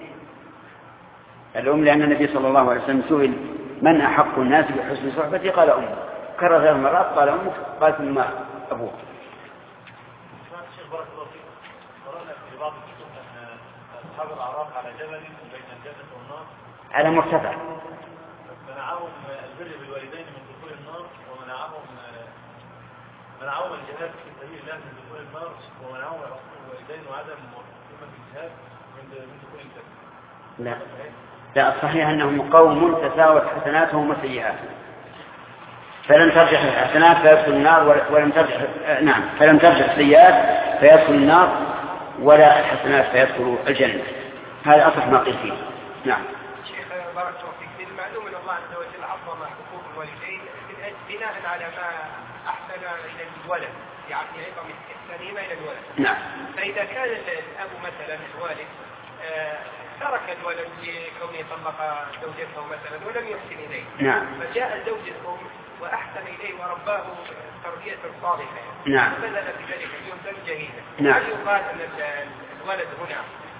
الأم لأن النبي صلى الله عليه وسلم سئل من أحق الناس بحسن صحبته قال أمه، كرر ثلاث مرات قال أمك، قال ثم أبوه. الشيخ بارك الله فيكم، قرأنا في بعض الكتب أن أصحاب الأعراف على جبل بين الجنة والنار على مرتفع، منعهم البر بالوالدين من دخول النار، ومنعهم منعهم الجهاد في سبيل الله من دخول النار، ومنعهم عقوق الوالدين وعدم قيمة الجهاد من دخول الجنة. لا لا، الصحيح أنهم قوم تساوت حسناتهم وسيئاتهم، فلم ترجح الحسنات فيدخل النار، ولم ترجح نعم فلم ترجح السيئات فيدخل النار، ولا الحسنات فيدخل الجنة. هذا أصح ما قيل فيه. نعم. شيخ بارك الله فيك، المعلوم أن الله عز وجل عظم حقوق الوالدين بناء على ما أحسن إلى الولد، يعني عظم إحسانهما إلى الولد. نعم. فإذا كان الأب مثلا الوالد آه ترك الولد لكونه طلق زوجته مثلا ولم يحسن إليه، نعم. فجاء زوج الأم وأحسن إليه ورباه تربية صالحة، نعم. فبدل بذلك اليوم جهيدا، نعم. هل يقال أن الولد هنا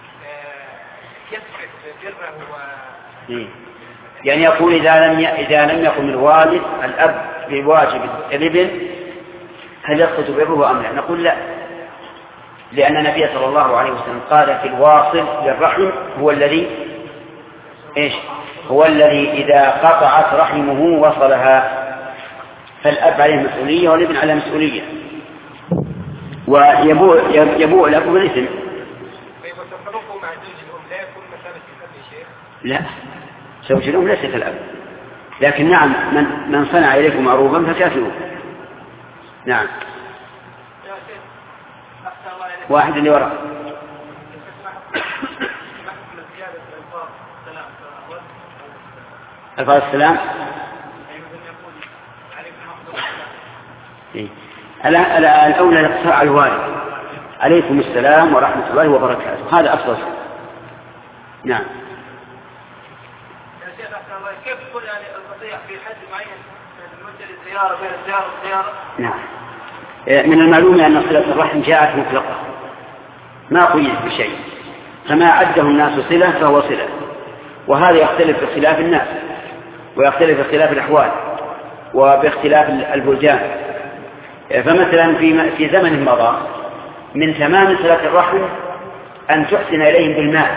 يسرق بره و إيه. يعني يقول إذا لم ي... إذا لم يقم الوالد الأب بواجب الابن هل يسقط بره أم لا؟ نقول لا، لأن النبي صلى الله عليه وسلم قال في الواصل للرحم هو الذي إيش؟ هو الذي إذا قطعت رحمه وصلها، فالأب عليه مسؤولية والابن على مسؤولية، ويبوء يبوء الأب بالإثم. وتصرفه مع زوج الأم لا يكون مسألة الأب يا شيخ؟ لا، زوج الأم ليس كالأب، لكن نعم من من صنع إليكم معروفا فكافئوه. نعم. واحد اللي وراء. الفاظ السلام. إيه. الأولى الاقتصار على الوالد، عليكم السلام ورحمة الله وبركاته، هذا أفضل. نعم. يا شيخ أحسن الله، كيف تكون يعني القطيع في حد معين من الزيارة بين الزيارة والزيارة؟ نعم. من المعلوم أن صلة الرحم جاءت مطلقة ما قيدت بشيء، فما عده الناس صلة فهو صلة، وهذا يختلف باختلاف الناس، ويختلف باختلاف الأحوال، وباختلاف البلدان. فمثلا في في زمن مضى من تمام صلة الرحم أن تحسن إليهم بالمال،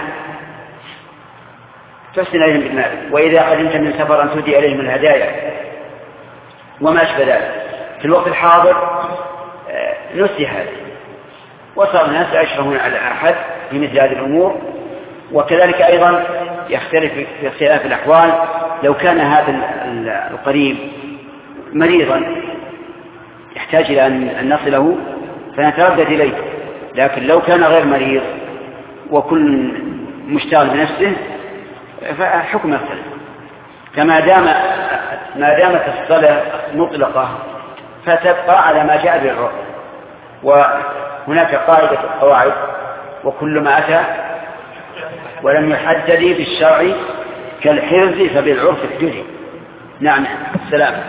تحسن إليهم بالمال، وإذا قدمت من سفر أن تهدي إليهم الهدايا وما أشبه ذلك. في الوقت الحاضر نسي هذا، وصار الناس يشرفون على أحد في مثل هذه الأمور. وكذلك أيضا يختلف في اختلاف الأحوال، لو كان هذا القريب مريضا يحتاج إلى أن نصله فنتردد إليه، لكن لو كان غير مريض وكل مشتغل بنفسه فحكم يختلف. فما دام ما دامت الصلاة مطلقة فتبقى على ما جاء بالعرف، وهناك قاعدة القواعد: وكل ما أتى ولم يحدد بالشرع كالحرز فبالعرف احتجي. نعم. السلام.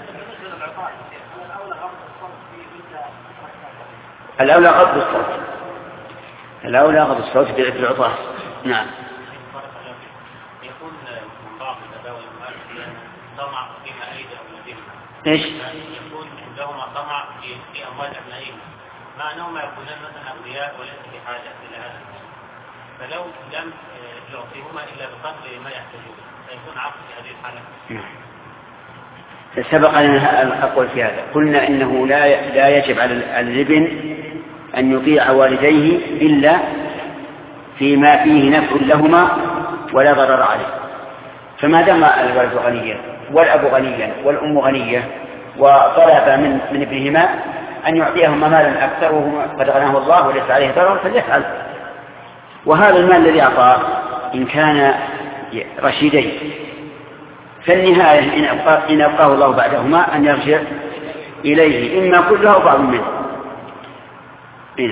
الأولى غض الصوت، الأولى غض الصوت في العطاء. نعم. يكون من بعض الأباء والأمهات طمع فيما أيدي أولادهما. إيش؟ يكون عندهما طمع في أموال أبنائهم، مع أنهم يكونون مثلا أغنياء وليس بحاجة إلى هذا، فلو لم يعطيهما إلا بقدر ما يحتاجون فيكون عقد في هذه الحالة. سبق لنا الأقوال في هذا، قلنا إنه لا لا يجب على الابن أن يطيع والديه إلا فيما فيه نفع لهما ولا ضرر عليه. فما دام الولد غنيا والأب غنيا والأم غنية وطلب من من ابنهما أن يعطيهما مالا أكثر وهو قد غناه الله وليس عليه ضرر فليفعل. وهذا المال الذي أعطاه إن كان رشيدين فالنهاية إن أبقاه, إن أبقاه الله بعدهما أن يرجع إليه إما كله أو بعض منه. هنا.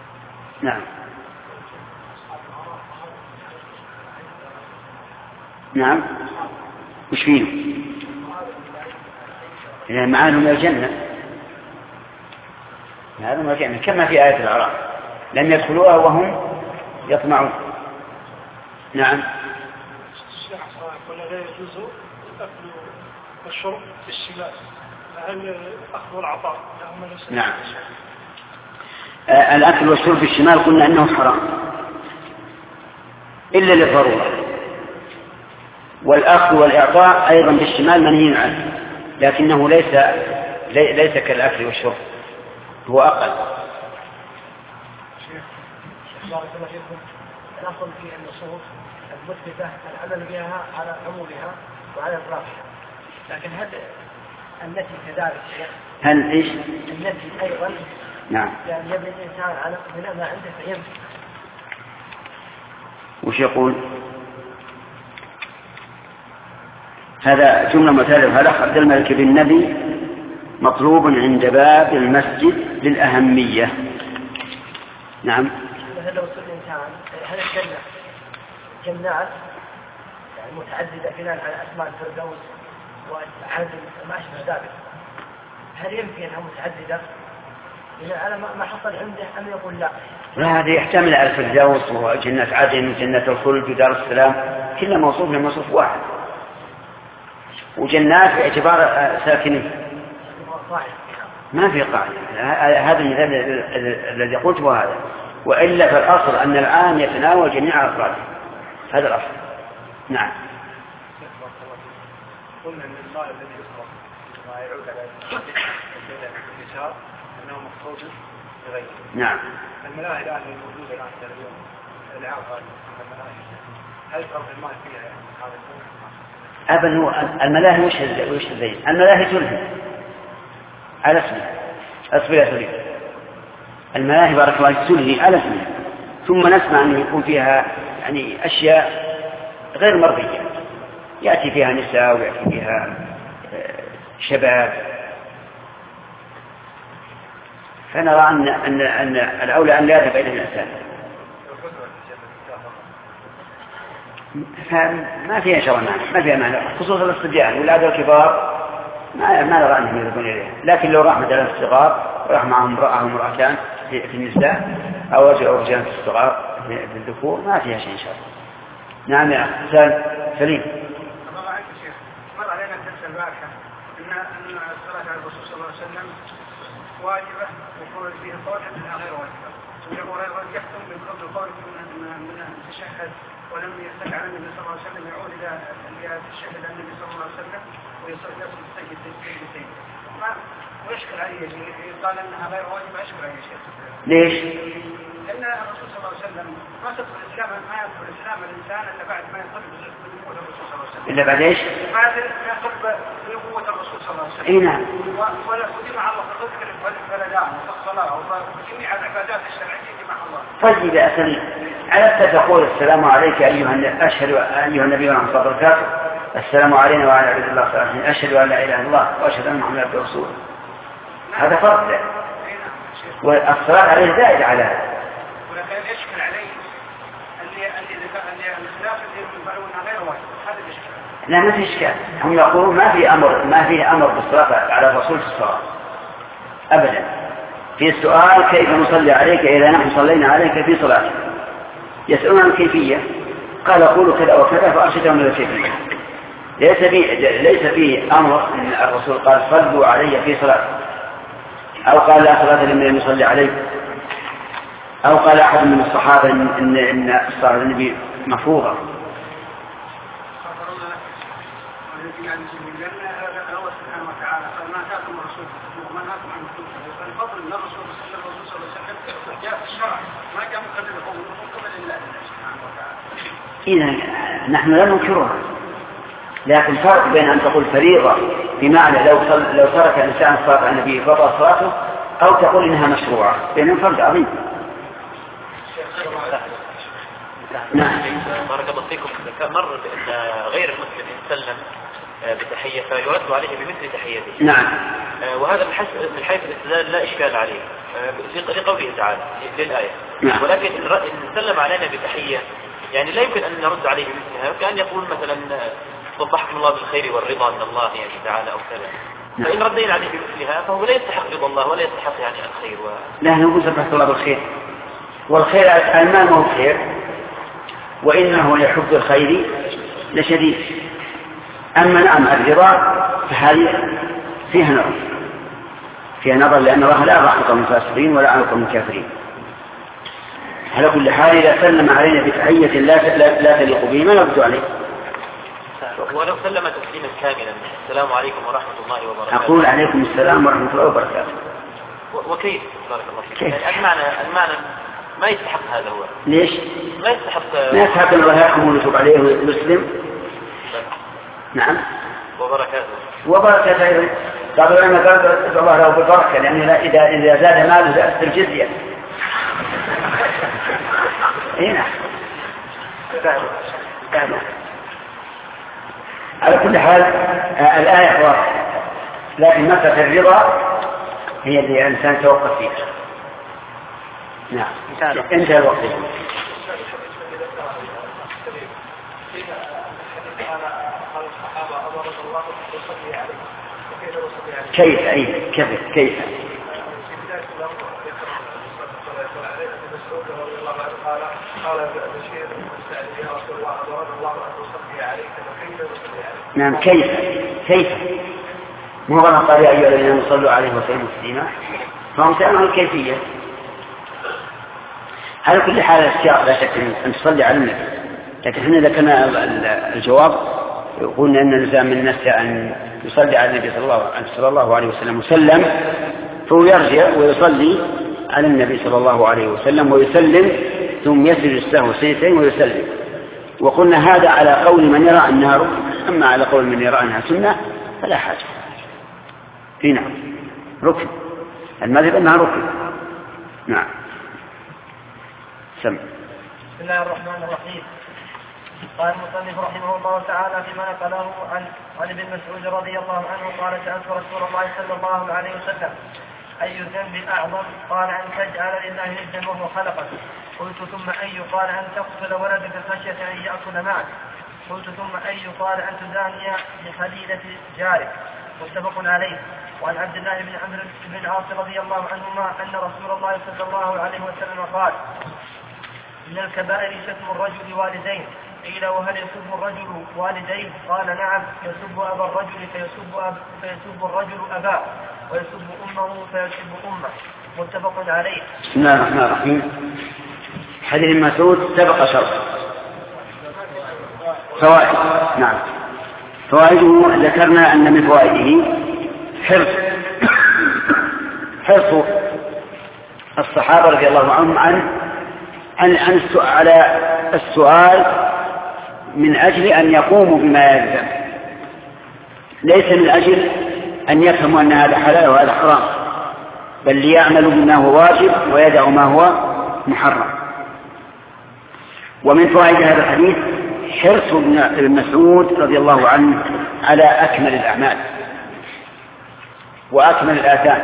نعم. نعم. وش فيه؟ يعني معانهم من الجنة، معانهم من الجنة كما في آية الأعراف لم يدخلوها وهم يطمعون. نعم. قلنا لا يجوز الأكل والشرب في الشمال، هل الأخذ والعطاء؟ نعم. آه الأكل والشرب في الشمال قلنا أنه حرام إلا للضرورة، والأخذ والإعطاء أيضا بالشمال منهي عنه، لكنه ليس ليس كالأكل والشرب، هو أقل. شيخ بارك الله فيكم، الأصل في النصوص المثبتة العمل بها على عمومها وعلى إطلاقها، لكن هل النفي كذلك؟ هل إيش؟ النفي أيضا. نعم. يعني يبني الإنسان على بناء ما عنده فينفي. وش يقول؟ هذا جملة معترضة. هل عبد الملك بن نبي مطلوب عند باب المسجد للأهمية؟ نعم. مثلا لو سئل الإنسان هل الجنة جنات يعني متعددة بناء على أسماء الفردوس وعدد ما أشبه ذلك، هل يمكن أنها متعددة بناء على ما حصل عنده أم يقول لا؟ لا، هذا يحتمل الفردوس وجنة عدن وجنة الخلد ودار السلام، كلها موصوف لموصوف واحد، وجنات باعتبار ساكنين. ما في قاعدة، هذا المثال الذي قلته هذا، وإلا فالأصل أن العام يتناول جميع أفراده، هذا الأصل. نعم. قلنا أن الماء الذي يصرف ما يعود على النساء أنه مخصوص بغيره. نعم. الملاهي الآن الموجودة الآن في اليوم العام هذه الملاهي هل صرف الماء فيها يعني هذا أبدا هو الملاهي وش وش الزين؟ الملاهي تلهي على اسمها، أصبر يا سليم. الملاهي بارك الله تلهي على اسمها، ثم نسمع أن يكون فيها يعني أشياء غير مرضية، يأتي فيها نساء ويأتي فيها شباب، فنرى أن أن أن الأولى أن لا يذهب إليه الإنسان. ما فيها إن شاء الله معنى، ما فيها معنى، خصوصا الصبيان والأولاد الكبار ما ما نرى أنهم يذهبون إليها، لكن لو راح مثلا الصغار راح معهم امرأة أو امرأتان في النساء أو رجل أو رجال في الصغار في الذكور ما فيها شيء إن شاء الله. نعم يا أخي سليم. الله عنك شيخ، مر علينا الدرس البارحة أن أن الصلاة على الرسول صلى الله عليه وسلم واجبة وقول فيها قول أنها غير واجبة، ويقول أيضا يحكم من قبل قول من من تشهد ولم يستدع عن النبي صلى الله عليه وسلم يعود إلى إلى تشهد عن النبي صلى الله عليه وسلم ويصير يصل السجد سجدتين. ما ويشكل عليه شيء قال أنها غير واجبة، أشكل عليه شيء. ليش؟ لأن الرسول صلى الله عليه وسلم ما تدخل الإسلام ما يدخل الإسلام الإنسان إلا بعد ما يطلب بنبوة الرسول صلى الله عليه وسلم. إلا بعد إيش؟ بعد ما يطلب بنبوة الرسول صلى الله عليه وسلم. إيه نعم. ولا وجمع الله في الذكر والفلدان وفي الصلاة وجميع العبادات الشرعية جمع الله. طيب يا أخي، ألست تقول السلام عليك أيها أشهد أيها النبي ورحمة الله وبركاته، السلام علينا وعلى عباد الله الصالحين، أشهد أن لا إله إلا الله وأشهد أن محمدا عبده ورسوله. هذا فرق، والصلاة عليه زائد على هذا. ولكن يشكل عليه اللي اللي اللي الخلاف اللي يقولون غير واجب، هذا الإشكال. لا ما في إشكال، هم يقولون ما في أمر ما في أمر بالصلاة على الرسول في الصلاة أبدا. في السؤال كيف نصلي عليك إذا نحن صلينا عليك في صلاتك، يسألون عن الكيفية، قال قولوا كذا وكذا فأرشدهم إلى الكيفية. ليس فيه ليس فيه أمر أن الرسول قال صلوا علي في صلاة، أو قال لا صلاة لمن لم يصلي عليك، أو قال أحد من الصحابة إن إن, إن الصلاة النبي مفروضة. إذا نحن لا ننكرها، لكن فرق بين أن تقول فريضة بمعنى لو لو ترك الإنسان الصلاة على النبي بطل صلاته، أو تقول إنها مشروعة، بينهم فرق عظيم. نعم. بارك الله فيكم. مر بأن غير المسلم يسلم بتحية فيرد عليه بمثل تحيته. نعم. وهذا من حيث الاستدلال لا إشكال عليه لقوله تعالى للآية. نعم. ولكن إن سلم علينا بتحية يعني لا يمكن أن نرد عليه بمثلها، كأن يقول مثلا صبحكم الله بالخير والرضا من الله يعني تعالى أو كذا. فإن ردينا عليه بمثلها فهو لا يستحق رضا الله ولا يستحق يعني الخير و... لا نقول صبحكم الله بالخير، والخير المال ما هو خير، وإنه لحب الخير لشديد. أما نعم الرضا فهذه فيها نظر، فيها نظر لأن الله لا يرضى عن قوم فاسقين ولا عن قوم كافرين. على كل حال إذا سلم علينا بتحية لا لا تليق به ما نرد عليه. ولو سلم تسليما كاملا السلام عليكم ورحمة الله وبركاته. أقول عليكم السلام ورحمة الله وبركاته. وكيف بارك الله فيك؟ يعني المعنى المعنى ما يستحق هذا هو. ليش؟ ما يستحق ما يستحق أن الله يرحمه ويتوب عليه ويسلم. نعم. وبركاته. وبركاته أيضا. قالوا لنا قال الله له بالبركة لأن إذا إذا زاد ماله زادت الجزية. هنا. على كل حال الآية واضحة، لكن مسألة الرضا هي اللي الإنسان توقف فيها. نعم انتهى الوقت. كيف أي كيف كيف نعم كيف كيف مو غلط قال يا أيها الذين صلوا عليه وسلموا تسليما، فهم سألوا الكيفية. على كل حال السياق لا شك أن تصلي على النبي، لكن احنا ذكرنا الجواب قلنا أن الإنسان من الناس أن يصلي على النبي صلى الله, صلى الله عليه وسلم وسلم، فهو يرجع ويصلي على النبي صلى الله عليه وسلم ويسلم ثم يسجد السهو سجدتين ويسلم. وقلنا هذا على قول من يرى أنها ركن، أما على قول من يرى أنها سنة فلا حاجة. هنا ركن المذهب أنها ركن. نعم سمع. بسم الله الرحمن الرحيم. قال المصنف رحمه الله تعالى فيما نقله عن عن ابن مسعود رضي الله عنه قال سألت رسول الله صلى الله عليه وسلم أي ذنب أعظم؟ قال أن تجعل لله ندا وهو خلقك. قلت ثم أي؟ قال أن تقتل ولدك خشية أن يأكل معك. قلت ثم أي؟ قال أن تزاني بخليلة جارك. متفق عليه. وعن عبد الله بن عمرو بن العاص رضي الله عنهما أن رسول الله صلى الله عليه وسلم قال من الكبائر شتم الرجل والدين. قيل وهل يسب الرجل والديه؟ قال نعم، يسب أبا الرجل فيسب, أب فيسب الرجل أباه، ويسب أمه فيسب أمه. متفق عليه. بسم الله الرحمن الرحيم. حديث مسعود سبق شرح. فوائد. نعم فوائده ذكرنا أن من فوائده حرص حرص الصحابة رضي الله عنهم عن عن عن السؤال على السؤال من أجل أن يقوموا بما يلزم، ليس من أجل أن يفهموا أن هذا حلال وهذا حرام، بل ليعملوا بما هو واجب ويدعوا ما هو محرم. ومن فوائد هذا الحديث حرص ابن مسعود رضي الله عنه على أكمل الأعمال وأكمل الآثام.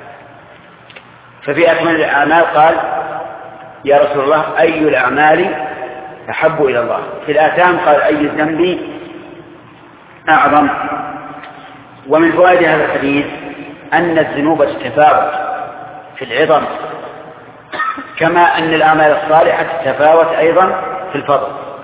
ففي أكمل الأعمال قال يا رسول الله أي الأعمال أحب إلى الله؟ في الآثام قال أي الذنب أعظم. ومن فوائد هذا الحديث أن الذنوب تتفاوت في العظم، كما أن الأعمال الصالحة تتفاوت أيضا في الفضل.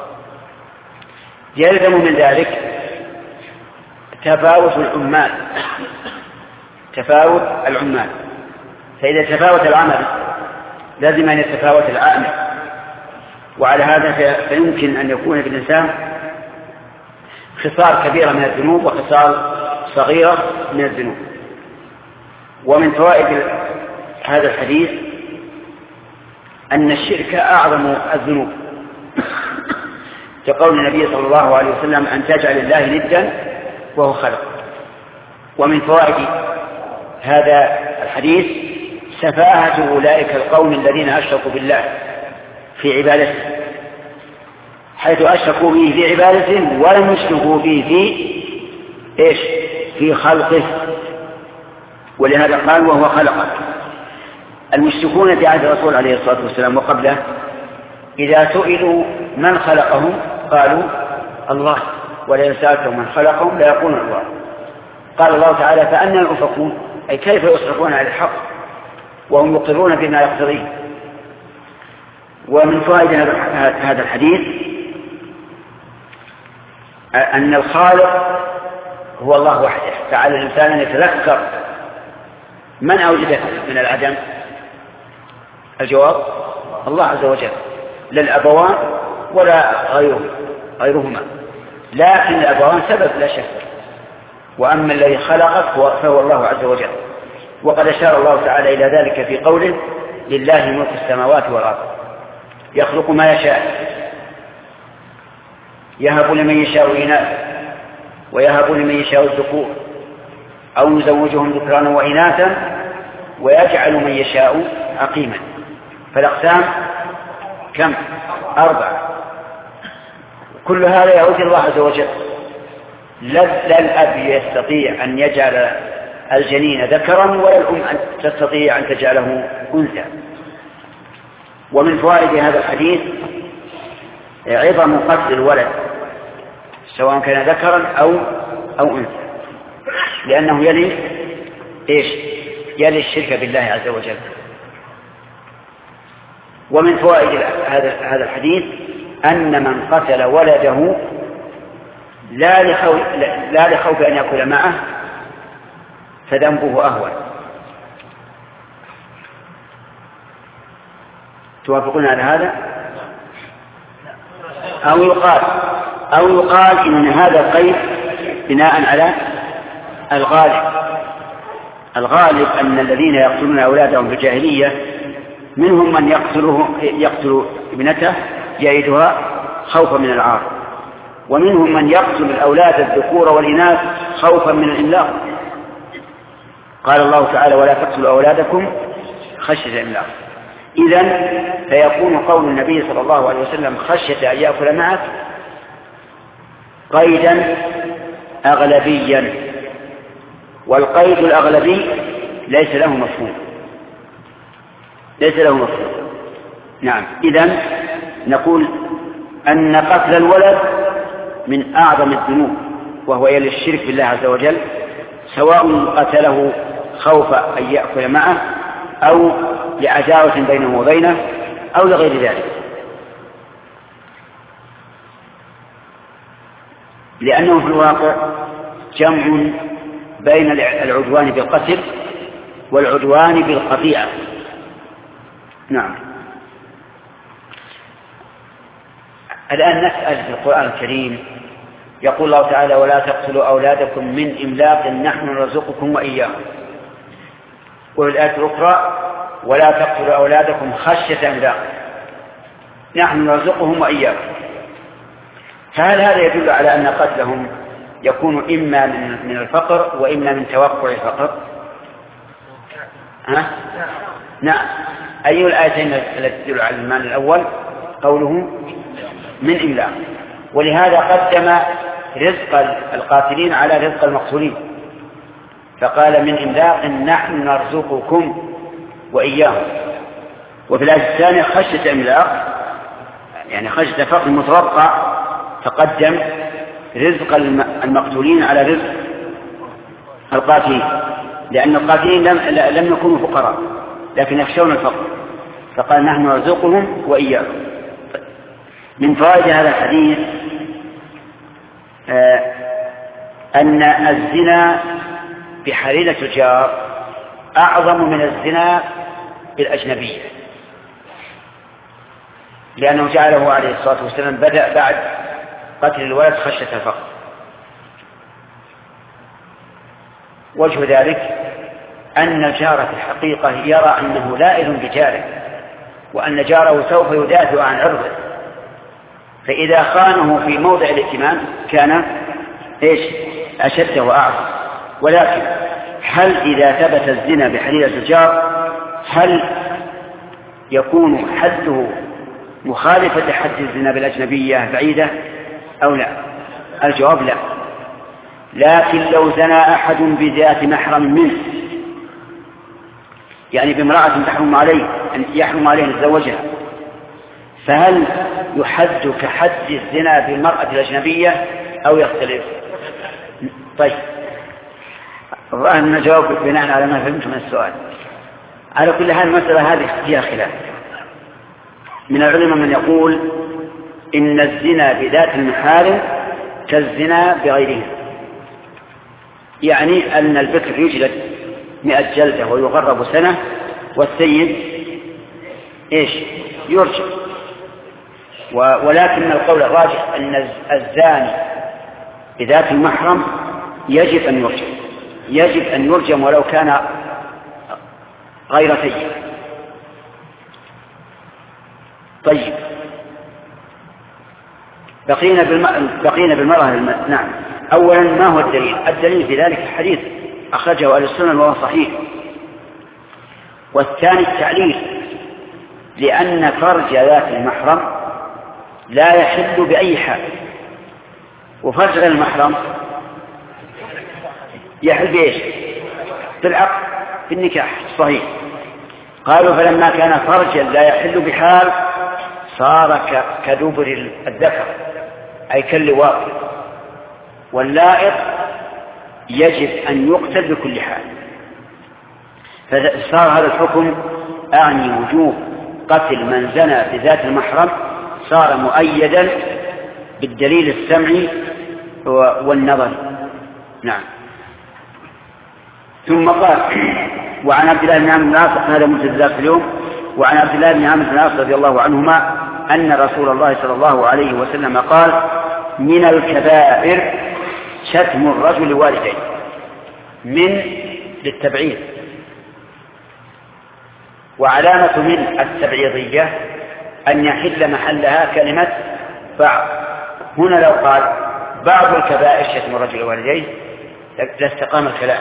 يلزم من ذلك تفاوت العمال تفاوت العمال فإذا تفاوت العمل لازم أن يتفاوت العامل، وعلى هذا فيمكن أن يكون في الإنسان خصال كبيرة من الذنوب وخصال صغيرة من الذنوب. ومن فوائد هذا الحديث أن الشرك أعظم الذنوب، كقول النبي صلى الله عليه وسلم أن تجعل الله ندا وهو خلق. ومن فوائد هذا الحديث سفاهة أولئك القوم الذين أشركوا بالله في عبادته، حيث أشركوا به في عبادته ولم يشركوا به في إيش؟ في خلقه. ولهذا قال وهو خلقك. المشركون في عهد الرسول عليه الصلاة والسلام وقبله إذا سئلوا من خلقهم قالوا الله، ولئن سألتهم من خلقهم ليقولون الله. قال الله تعالى فأنى يؤفكون، أي كيف يصرفون على الحق وهم يقرون بما يقتضيه. ومن فوائد هذا الحديث أن الخالق هو الله وحده، فعلى الإنسان أن يتذكر من أوجده من العدم. الجواب الله عز وجل، لا الأبوان ولا غيره غيرهما، لكن الأبوان سبب لا شك، وأما الذي خلقك فهو الله عز وجل. وقد أشار الله تعالى إلى ذلك في قوله لله ملك السماوات والأرض يخلق ما يشاء يهب لمن يشاء إناثا ويهب لمن يشاء الذكور أو يزوجهم ذكرانا وإناثا ويجعل من يشاء عقيما. فالأقسام كم؟ أربعة. كل هذا يعود الله عز وجل. لا الأب يستطيع أن يجعل الجنين ذكرا ولا الأم أن تستطيع أن تجعله أنثى. ومن فوائد هذا الحديث عظم قتل الولد سواء كان ذكرا أو أو أنثى، لأنه يلي إيش؟ يلي الشرك بالله عز وجل. ومن فوائد هذا هذا الحديث أن من قتل ولده لا لخوف لا لخوف أن يأكل معه فذنبه أهون. توافقون على هذا؟ أو يقال أو يقال إن هذا القيد بناء على الغالب. الغالب أن الذين يقتلون أولادهم في الجاهلية منهم من يقتله يقتل ابنته يعيدها خوفا من العار، ومنهم من يقتل الأولاد الذكور والإناث خوفا من الإملاق. قال الله تعالى ولا تقتلوا أولادكم خشية إملاق. إذن فيكون قول النبي صلى الله عليه وسلم خشية أن يأكل معك قيدا أغلبيا، والقيد الأغلبي ليس له مفهوم ليس له مفهوم نعم. إذن نقول أن قتل الولد من أعظم الذنوب، وهو يلي الشرك بالله عز وجل، سواء قتله خوف أن يأكل معه أو لعداوة بينه وبينه أو لغير ذلك، لأنه في الواقع جمع بين العدوان بالقتل والعدوان بالقطيعة. نعم. الآن نسأل في القرآن الكريم يقول الله تعالى ولا تقتلوا أولادكم من إملاق نحن نرزقكم وإياهم، والآية الأخرى ولا تقتلوا أولادكم خشية إملاق نحن نرزقهم وإياكم. فهل هذا يدل على أن قتلهم يكون إما من الفقر وإما من توقع الفقر؟ ها؟ نعم. أي الآيتين التي تدل على المعنى الأول؟ قوله من إملاق، ولهذا قدم رزق القاتلين على رزق المقتولين فقال من إملاق نحن نرزقكم وإياهم. وفي الآية الثانية خشية إملاق يعني خشية فقر متوقع فقدم رزق المقتولين على رزق القاتلين، لأن القاتلين لم, لم يكونوا فقراء لكن يخشون الفقر فقال نحن نرزقهم وإياكم. من فوائد هذا الحديث آه أن الزنا بحليلة الجار أعظم من الزنا بالأجنبية، لأنه جعله عليه الصلاة والسلام بدأ بعد قتل الولد خشية الفقر. وجه ذلك أن الجار في الحقيقة يرى أنه لائذ بجاره وأن جاره سوف يدافع عن عرضه، فإذا خانه في موضع الائتمان كان إيش أشد وأعظم. ولكن هل إذا ثبت الزنا بحليلة الجار هل يكون حده مخالفة حد الزنا بالأجنبية بعيدة أو لا؟ الجواب لا. لكن لو زنى أحد بذات محرم منه يعني بامرأة تحرم عليه يحرم عليه أن يتزوجها فهل يحد كحد الزنا بالمرأة الأجنبية أو يختلف؟ طيب الظاهر أن نجاوب بناء على ما فهمت من السؤال. على كل حال المسألة هذه فيها خلاف. من العلماء من يقول إن الزنا بذات المحارم كالزنا بغيرها، يعني أن البكر يجلد مئة جلدة ويغرب سنة، والسيد إيش يرجم. ولكن القول الراجح أن الزاني بذات المحرم يجب أن يرجم، يجب أن يرجم ولو كان غير سيد. طيب بقينا بقينا بالمرأة الم... نعم. أولا ما هو الدليل؟ الدليل في ذلك حديث أخرجه أهل السنة وهو صحيح. والثاني التعليل، لأن فرج ذات المحرم لا يحل بأي حال، وفرج غير المحرم يحل بإيش؟ في العقد، في النكاح صحيح. قالوا فلما كان فرجا لا يحل بحال صار كدبر الذكر، أي كاللواط، واللائط يجب أن يقتل بكل حال. فصار هذا الحكم أعني وجوب قتل من زنى بذات المحرم، صار مؤيدا بالدليل السمعي والنظري. نعم. ثم قال وعن عبد الله بن عمرو بن العاص، هذا متذكر في اليوم، وعن عبد الله بن عمرو بن العاص رضي الله عنهما أن رسول الله صلى الله عليه وسلم قال من الكبائر شتم الرجل والديه. من للتبعيض، وعلامة من التبعيضية أن يحل محلها كلمة بعض. هنا لو قال بعض الكبائر شتم الرجل والديه لاستقام الكلام.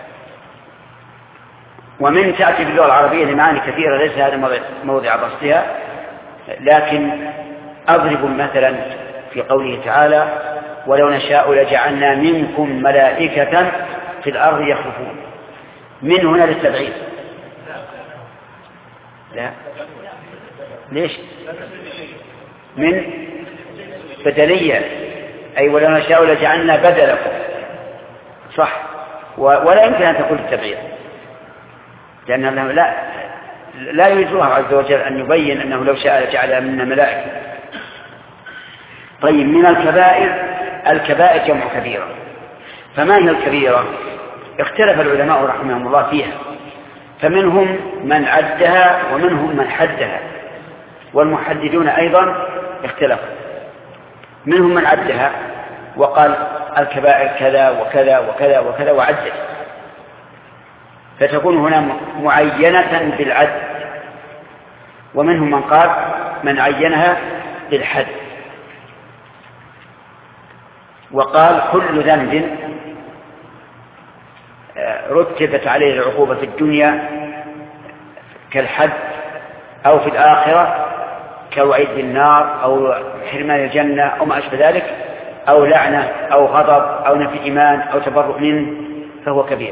ومن تأتي باللغة العربية لمعاني كثيرة، ليس هذا موضع بسطها، لكن أضرب مثلا في قوله تعالى ولو نشاء لجعلنا منكم ملائكة في الأرض يخلفون. من هنا للتبعيد؟ لا. ليش؟ من بدلية، أي ولو نشاء لجعلنا بدلكم، صح. ولا يمكن أن تكون التبعيد، لأن لا لا يريد الله عز وجل أن يبين أنه لو شاء لجعل منا ملائكة. طيب من الكبائر، الكبائر جمع كبيرة. فما هي الكبيرة؟ اختلف العلماء رحمهم الله فيها، فمنهم من عدها ومنهم من حدها، والمحددون أيضا اختلفوا. منهم من عدها وقال الكبائر كذا وكذا وكذا وكذا وعدد، فتكون هنا معينة بالعد. ومنهم من قال من عينها بالحد، وقال كل ذنب رتبت عليه العقوبة في الدنيا كالحد، أو في الآخرة كوعيد بالنار أو حرمان الجنة أو ما أشبه ذلك، أو لعنة أو غضب أو نفي إيمان أو تبرؤ منه، فهو كبير.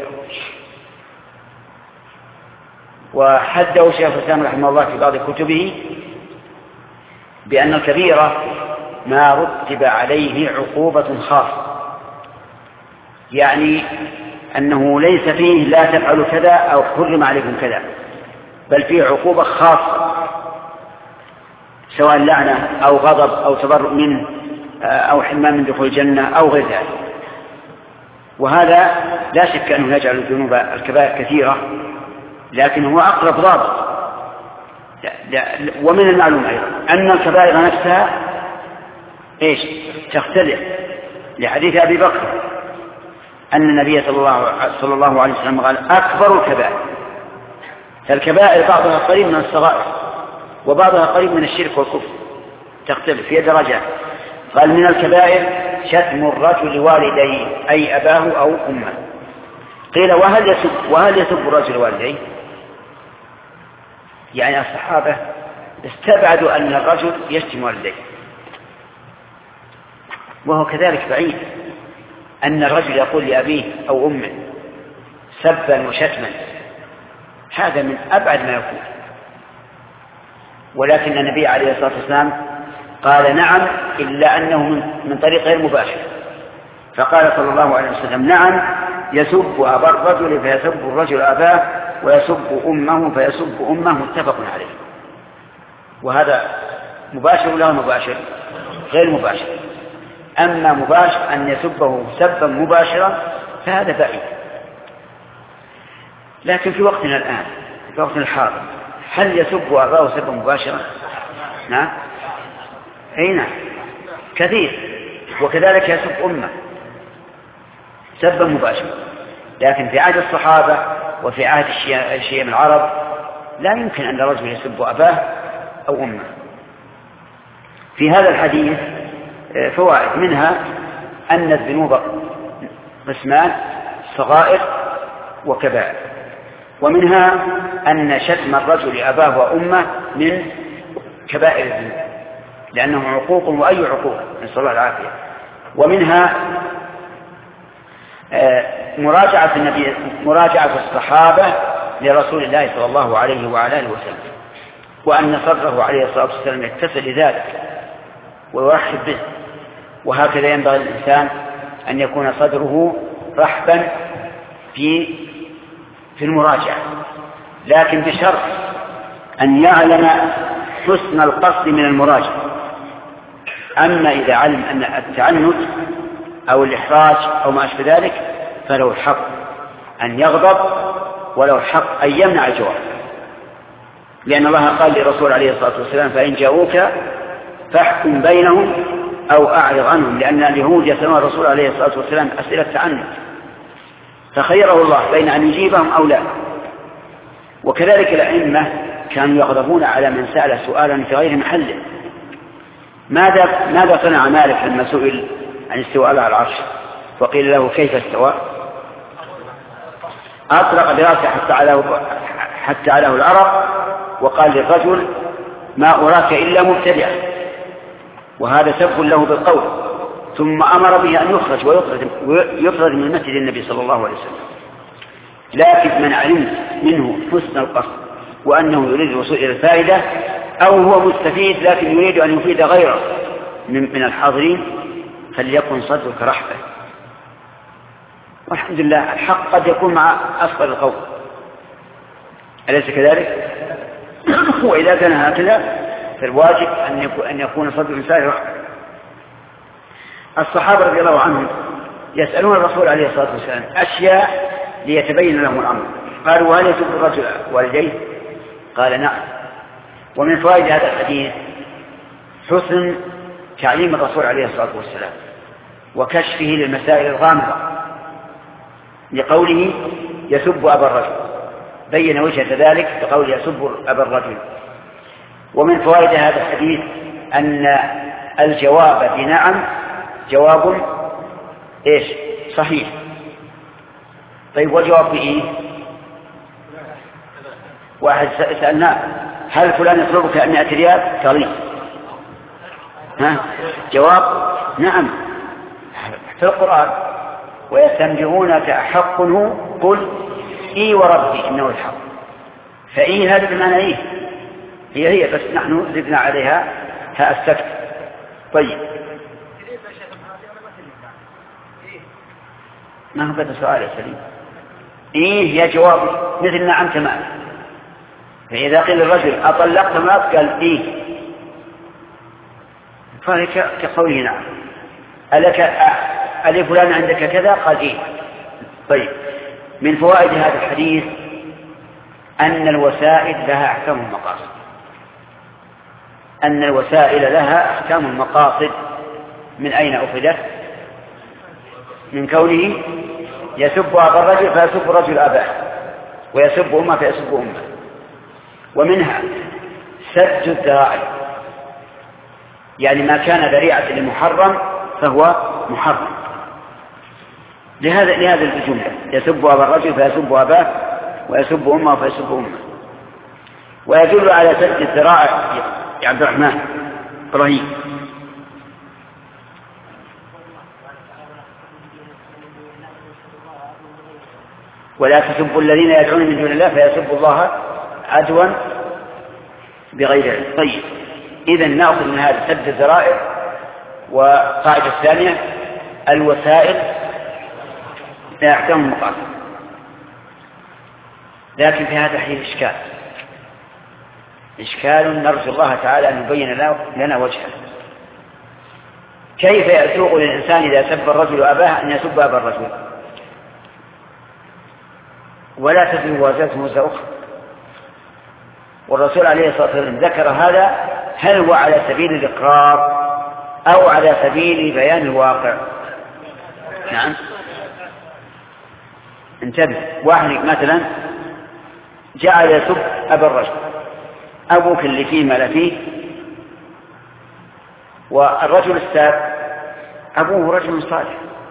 وحده شيخ الإسلام رحمه الله في بعض كتبه بأن الكبيرة ما رتب عليه عقوبة خاصة، يعني أنه ليس فيه لا تفعل كذا أو حرم عليكم كذا، بل فيه عقوبة خاصة، سواء لعنة أو غضب أو تبرؤ منه أو حرمان من دخول الجنة أو غير ذلك. وهذا لا شك أنه يجعل الذنوب الكبائر كثيرة، لكن هو أقرب ضابط. ومن المعلوم أيضا أن الكبائر نفسها إيش تختلف، لحديث أبي بكر أن النبي صلى الله, صلى الله عليه وسلم قال أكبر الكبائر. فالكبائر بعضها قريب من الصغائر وبعضها قريب من الشرك والكفر، تختلف في درجات. قال من الكبائر شتم الرجل والديه، أي أباه أو أمه. قيل وهل يسب, وهل يسب الرجل والديه؟ يعني الصحابة استبعدوا أن الرجل يشتم والديه، وهو كذلك بعيد أن الرجل يقول لأبيه أو أمه سبا وشتما، هذا من أبعد ما يكون. ولكن النبي عليه الصلاة والسلام قال نعم إلا أنه من طريق غير مباشر، فقال صلى الله عليه وسلم نعم يسب أبا الرجل فيسب الرجل أباه ويسب أمه فيسب أمه، متفق عليه. وهذا مباشر ولا مباشر؟ غير مباشر. أما مباشر أن يسبه سبا مباشرا فهذا بعيد. لكن في وقتنا الآن في وقتنا الحاضر هل يسب أباه سبا مباشرا؟ نعم أي نعم كثير، وكذلك يسب أمه سبا مباشرا. لكن في عهد الصحابة وفي عهد الشيم العرب لا يمكن أن الرجل يسب أباه أو أمه. في هذا الحديث فوائد، منها أن الذنوب قسمان صغائر وكبائر، ومنها أن شتم الرجل أباه وأمه من كبائر الذنوب لأنه عقوق، وأي عقوق، نسأل الله العافية. ومنها مراجعة النبي مراجعة الصحابة لرسول الله صلى الله عليه وعلى آله وسلم، وأن صدره عليه الصلاة والسلام يتصل لذلك ويرحب به. وهكذا ينبغي الإنسان أن يكون صدره رحبا في في المراجعة، لكن بشرط أن يعلم حسن القصد من المراجعة. أما إذا علم أن التعنت أو الإحراج أو ما أشبه ذلك فله الحق أن يغضب وله الحق أن يمنع الجواب، لأن الله قال للرسول عليه الصلاة والسلام فإن جاءوك فاحكم بينهم أو أعرض عنهم، لأن اليهود يسألون الرسول عليه الصلاة والسلام أسئلة تعنت فخيره الله بين أن يجيبهم أو لا. وكذلك الأئمة كانوا يغضبون على من سأل سؤالا في غير محله. ماذا ماذا صنع مالك لما سئل عن استواء على العرش وقيل له كيف استوى؟ أطرق براسه حتى علاه حتى علاه العرق وقال للرجل ما أراك إلا مبتدعا، وهذا سب له بالقول، ثم أمر به أن يخرج ويطرد من مسجد النبي صلى الله عليه وسلم. لكن من علمت منه حسن القصد وأنه يريد الوصول إلى الفائدة أو هو مستفيد لكن يريد أن يفيد غيره من الحاضرين فليكن صدرك رحبة. والحمد لله الحق قد يكون مع أصغر القول، أليس كذلك؟ وإذا كان هكذا فالواجب أن يكون صدر الإنسان رحبة. الصحابة رضي الله عنهم يسألون الرسول عليه الصلاة والسلام أشياء ليتبين لهم الأمر، قالوا هل يسب الرجل والديه؟ قال نعم. ومن فوائد هذا الحديث حسن تعليم الرسول عليه الصلاة والسلام وكشفه للمسائل الغامضة، لقوله يسب أبا الرجل بين وجهة ذلك بقول يسب أبا الرجل. ومن فوائد هذا الحديث أن الجواب بنعم جواب إيش صحيح. طيب والجواب بإيه؟ واحد سألناه هل فلان يطلبك أن يأتي ريال؟ قال ها؟ جواب نعم في القرآن ويستنبئونك أحق هو قل إي وربي إنه الحق. فإي هذا بمعنى إيه؟ هي هي بس نحن زدنا عليها ها السكت. طيب ما هو بدأ سؤال يا سليم. إيه هي جواب مثل نعم تمام. فإذا قيل الرجل أطلقت ما قال إيه فهي كقوله نعم. ألك ألي فلان عندك كذا؟ قال إيه. طيب من فوائد هذا الحديث أن الوسائل لها أحكام المقاصد، أن الوسائل لها أحكام المقاصد. من أين أخذت؟ من كونه يسب أبا الرجل فيسب الرجل أباه ويسب أمه فيسب أمه. ومنها سد الذرائع، يعني ما كان ذريعة لمحرم فهو محرم. لهذا لهذا الجملة يسب أبا الرجل فيسب أباه ويسب أمه فيسب أمه. ويدل على سد الذرائع يا عبد الرحمن إبراهيم ولا تسبوا الذين يدعون من دون الله فيسبوا الله عدوا بغير علم. طيب إذا نأخذ من هذا سد الذرائع. وقاعدة الثانية الوسائل لا أحكام المقاصد. لكن في هذا حين إشكال إشكال نرجو الله تعالى أن يبين لنا وجهه. كيف يسوق للإنسان إذا سب الرجل أباه أن يسب أبا الرجل ولا تزن وازرة وزر أخرى؟ والرسول عليه الصلاة والسلام ذكر هذا، هل هو على سبيل الإقرار أو على سبيل بيان الواقع؟ نعم انتبه. واحد مثلا جعل يسب أبا الرجل، أبوك اللي فيه ما لا فيه، والرجل الساب أبوه رجل صالح،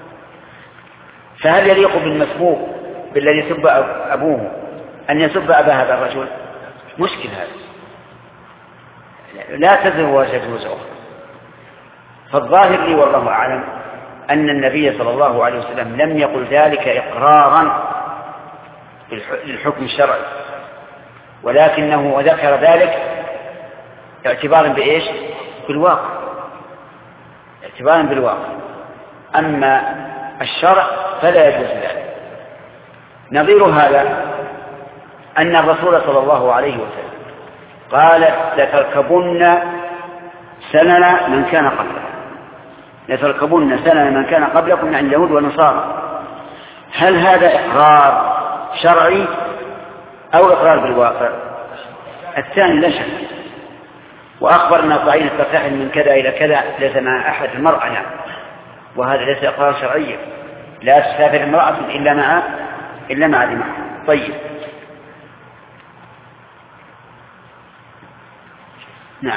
فهل يليق بالمسبوق بالذي يسب أبوه أن يسب أبا هذا الرجل؟ مشكل هذا، لا تزر وازرة وزر أخرى. فالظاهر لي والله أعلم أن النبي صلى الله عليه وسلم لم يقل ذلك إقرارا للحكم الشرعي، ولكنه ذكر ذلك اعتبارا بإيش؟ بالواقع، اعتبارا بالواقع. أما الشرع فلا يجوز ذلك. نظير هذا أن الرسول صلى الله عليه وسلم قال لتركبن سنن من كان قبلكم، لتركبن سنن من كان قبلكم عن اليهود والنصارى. هل هذا إقرار شرعي أو إقرار بالواقع؟ الثاني لا شك. وأخبرنا ضعين الترتاح من كذا إلى كذا ليس مع أحد المرأة يعني. وهذا ليس إقرار شرعي، لا تسافر المرأة إلا مع إلا مع ذي محرم. طيب نعم.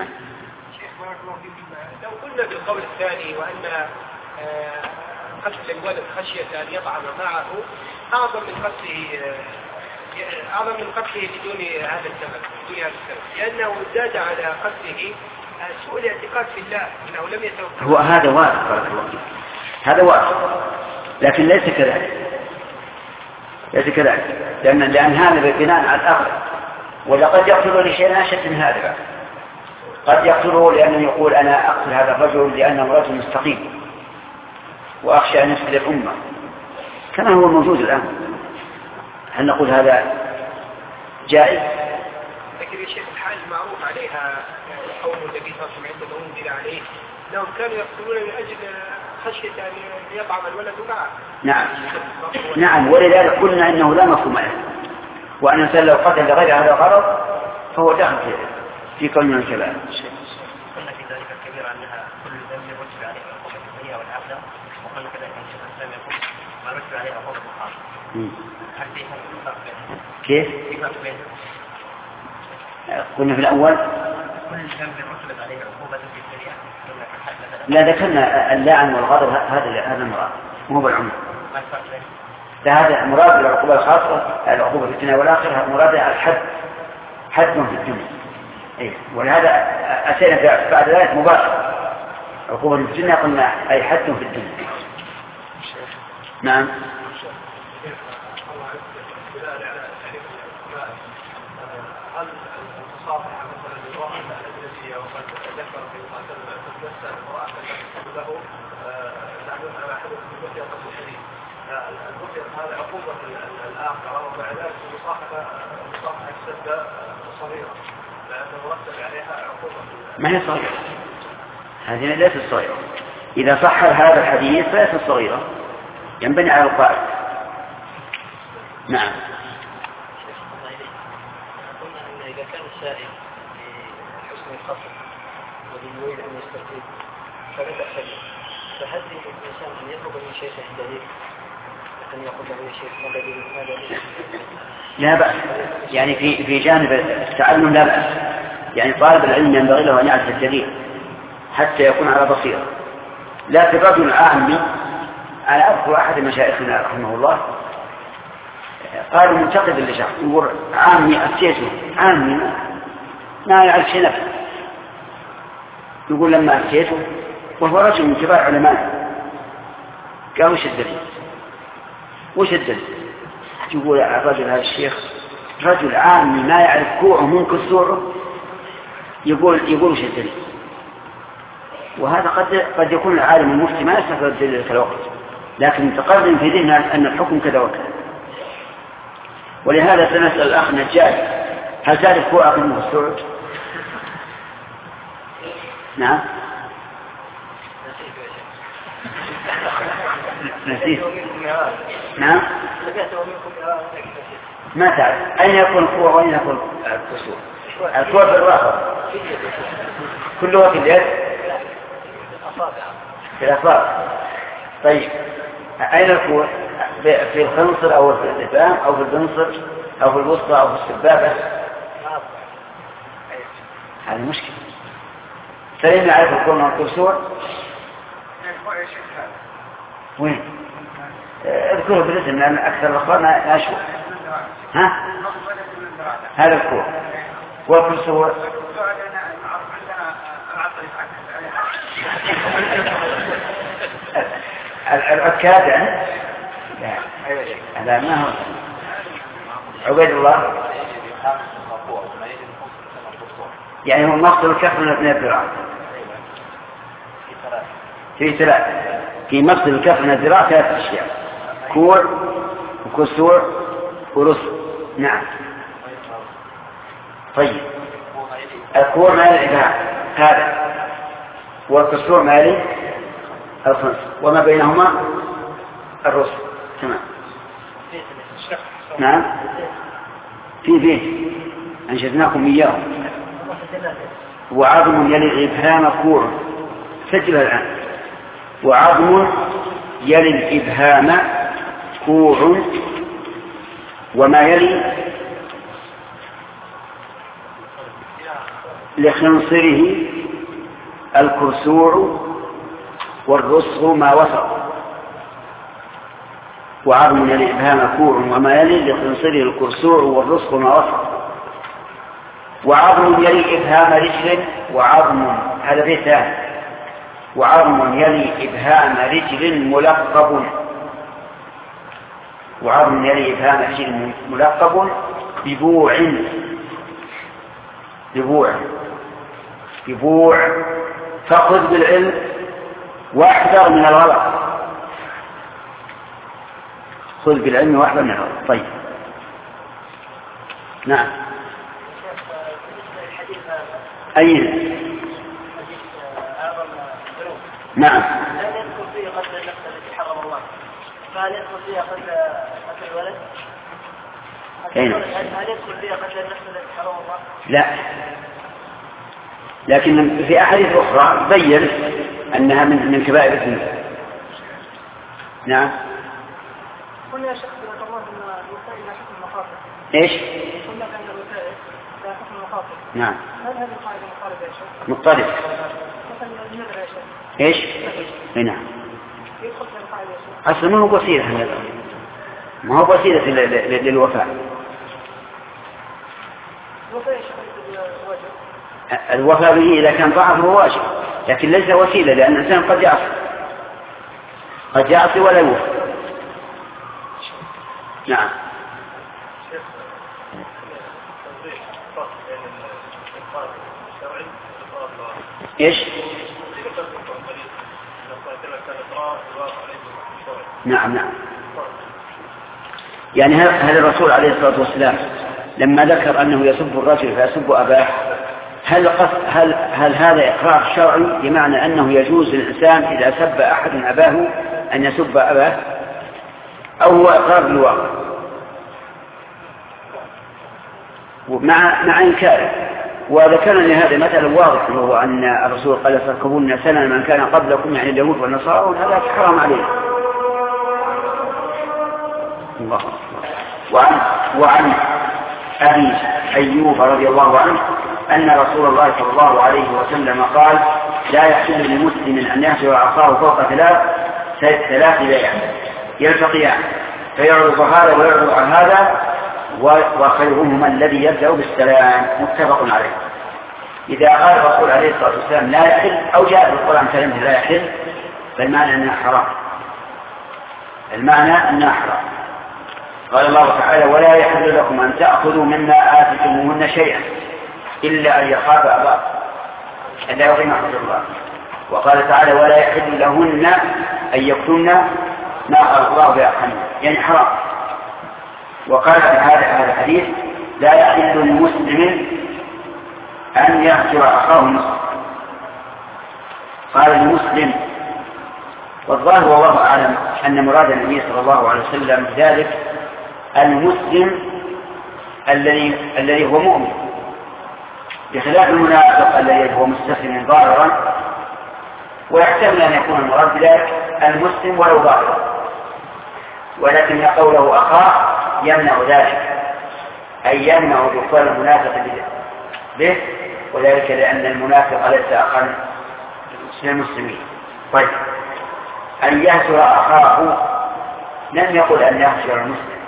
لو قلنا بالقول الثاني وأن قتل الولد خشية أن يطعن معه أعظم من قتله أعظم من قتله بدون هذا السبب، بدون هذا السبب، لأنه زاد على قتله سوء الاعتقاد في الله أنه لم يتوقف. هو هذا واقع بارك الله فيك، هذا واقع، لكن ليس كذلك، ليس كذلك، لأن لأن هذا بناء على الأخر. ولقد يقتل لشيء أشد من هذا، قد يقتله لأنه يقول أنا أقتل هذا الرجل لأنه رجل مستقيم وأخشى أن يفسد الأمة كما هو موجود الآن. هل نقول هذا جائز؟ لكن يا شيخ الحال معروف عليها قول النبي صلى الله عليه وسلم عندما أنزل عليه أنهم كانوا يقتلون من أجل خشية أن يطعم الولد معه. نعم نعم. ولذلك قلنا إنه لا مفهوم له، وأن الإنسان لو قتل لغير هذا الغرض فهو داخل في كل من الكلام. قلنا في ذلك الكبيرة أنها كل ذنب يرتب عليه عقوبة الدنيا والآخرة، وقلنا كذلك أن الشيخ الإسلام يقول ما يرتب عليه عقوبة الآخرة. هل في فرق بينهم؟ كيف؟ في فرق بينهم؟ قلنا في الأول كل ذنب يرتب عليه عقوبة في الدنيا. لا ذكرنا اللعن والغضب هذا هذا المراد مو بالعموم. ما الفرق بينهم؟ هذا مراد بالعقوبة الخاصة، العقوبة في الدنيا والآخرة مراد الحد، حد في الدنيا. إيه. ولهذا أتينا بعد ذلك مباشرة عقوبة في الدنيا قلنا أي حد في الدنيا. نعم. هل المصافحة مثلا للمرأة الأجنبية وقد ذكر في قاتل تتجسد المرأة التي له تعلم على حدث الرؤية قبل الحديث الرؤية هذا عقوبة الآخرة، ومع ذلك المصافحة المصافحة السدة صغيرة لأنه مرتب عليها عقوبة. ما هي صغيرة، هذه ليست صغيرة. إذا صح هذا الحديث فليست صغيرة، ينبني على القائد. نعم. إذا كان السائل بحسن القصد وبالويل أن يستفيد فلا بأس به، فهل الإنسان أن يطلب من شيخ الدليل أن يقول له يا شيخ ما دليل هذا؟ لا بأس، يعني في في جانب التعلم لا بأس، يعني طالب العلم ينبغي له أن يعرف الدليل حتى يكون على بصيرة. لكن رجل عامي، أنا أذكر أحد مشايخنا رحمه الله قال منتقد لشخص يقول عامي أفتيته، عامي ما يعرف شيء نفسه، يقول لما أفتيته وهو رجل من كبار علماء قال وش الدليل وش الدليل؟ يقول الرجل هذا الشيخ رجل عامي ما يعرف كوعه من كسوعه يقول يقول وش الدليل، وهذا قد قد يكون العالم المفتي ما يستقر الدليل في الوقت، لكن متقدم في ذهنه أن الحكم كذا وكذا. ولهذا سنسأل الأخ نجاج هل تعرف هو أخي ابن مسعود؟ نعم نسيت. نعم ما تعرف أين يكون القوة وأين يكون القصور؟ القوة في الرأس كلها في اليد في الأصابع. طيب أين القوة؟ في الخنصر أو في الإبهام أو في البنصر أو في الوسطى أو في السبابة؟ هذه مشكلة. سليم يعرف القوة من القصور؟ وين؟ اذكره بالاسم لأن أكثر الأخبار ما أشوف. ها؟ هذا القوة والقصور العكاد يعني؟ لا هذا ما هو عبيد الله يعني هو مفصل الكف من الذراع في ثلاث في مفصل الكف من الذراع ثلاث أشياء كوع وكسوع ورص. نعم طيب الكوع مال الإبهام هذا والكسوع مالي الخنص وما بينهما الرص. تمام. نعم في بيت أنشدناكم إياه. وعظم يلي الإبهام كوع سجلها الآن. وعظم يلي الإبهام كوع وما يلي لخنصره الكرسوع والرسغ ما وسط. وعظم يلي الإبهام كوع وما يلي لخنصره الكرسوع والرسغ ما وسط. وعظم يلي إبهام رجل وعظم هذا بيتان. وعظم يلي إبهام رجل ملقب. وعظم يلي إبهام رجل ملقب ببوع ببوع ببوع. فخذ بالعلم واحذر من الغلط. خذ بالعلم واحذر من الغلط. طيب نعم أين نعم هل يدخل فيه قتل النفس التي حرم الله؟ فهل يدخل فيها قتل قتل الولد؟ هل يدخل فيها قتل النفس التي حرم الله؟ لا لكن في أحاديث أخرى بين أنها من من كبائر الذنوب. نعم قلنا يا شيخ رحمه الله ان الوسائل لا حكم المخاطر. ايش؟ قلنا ان الوسائل لا حكم المخاطر. نعم هل هذه القاعده مضطربه يا شيخ؟ مضطرب. مثلا النذر يا شيخ. ايش؟ اي نعم. يدخل في القاعده يا شيخ. اصلا ما هو وسيله هذا ما هو وسيله للوفاء. الوفاء يا شيخ واجب. الوفاء به إذا كان ضعف هو واجب لكن ليس وسيلة لأن الإنسان قد يعصي قد يعصي ولا يوفى. نعم إيش نعم نعم يعني هذا الرسول عليه الصلاة والسلام لما ذكر أنه يسب الرجل فيسب أباه هل, هل, هل هذا إقرار شرعي بمعنى أنه يجوز للإنسان إذا سب أحد أباه أن يسب أباه أو هو إقرار بالواقع مع, مع إنكاره؟ وذكرنا لهذا مثلا واضح وهو أن الرسول قال تركبون سنن من كان قبلكم يعني اليهود والنصارى وهذا حرام عليه. الله وعن, وعن أبي أيوب رضي الله عنه أن رسول الله صلى الله عليه وسلم قال لا يحل لمسلم أن يهجر عصاه فوق ثلاث ثلاث بيع يلتقيان فيعرض هذا ويعرض عن هذا وخيرهما الذي يبدأ بالسلام. متفق عليه. إذا قال الرسول عليه الصلاة والسلام لا يحل أو جاء في القرآن كلمة لا يحل فالمعنى أنها حرام. المعنى أنها حرام. قال الله تعالى ولا يحل لكم أن تأخذوا مما آتيتموهن شيئا إلا أن يخاف أن لا يقيم حدود الله. وقال تعالى ولا يحل لهن أن يكتمن ما قال الله بأحكامه، يعني حرام. وقال في هذا الحديث لا يحل للمسلم أن يهجر أخاه المسلم. قال المسلم، والظاهر والله أعلم أن مراد النبي صلى الله عليه وسلم بذلك المسلم الذي الذي هو مؤمن، بخلاف المنافق الذي هو مستسلم ظاهرا، ويحتمل أن يكون المراد بذلك المسلم ولو ظاهرا، ولكن قوله أخاه يمنع ذلك، أي يمنع دخول المنافق به، وذلك لأن المنافق ليس أخا للمسلمين. طيب، أن يهجر أخاه لم يقل أن يهجر المسلم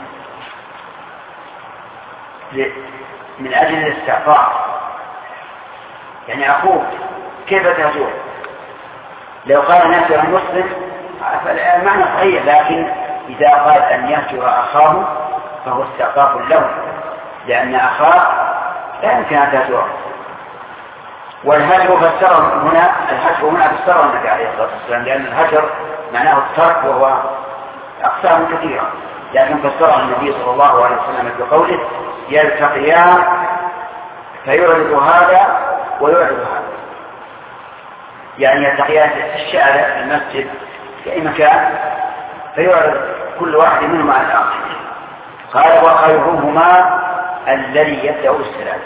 من أجل الاستعطاف، يعني أخوه كيف تهجر؟ لو قال نهجر المسلم فالمعنى صحيح، لكن إذا قال أن يهجر أخاه فهو استعطاف له، لأن أخاه لا يمكن أن تهجره. والهجر فسره هنا الهجر هنا فسره النبي عليه الصلاة والسلام، لأن الهجر معناه الترك وهو أقسام كثيرة، لكن فسره النبي صلى الله عليه وسلم بقوله يلتقيان فيعرض هذا ويعرض هذا، يعني يلتقيان في الشارع في المسجد في أي مكان فيعرض كل واحد منهما عن الآخر. قال وخيرهما الذي يبدأ السلام.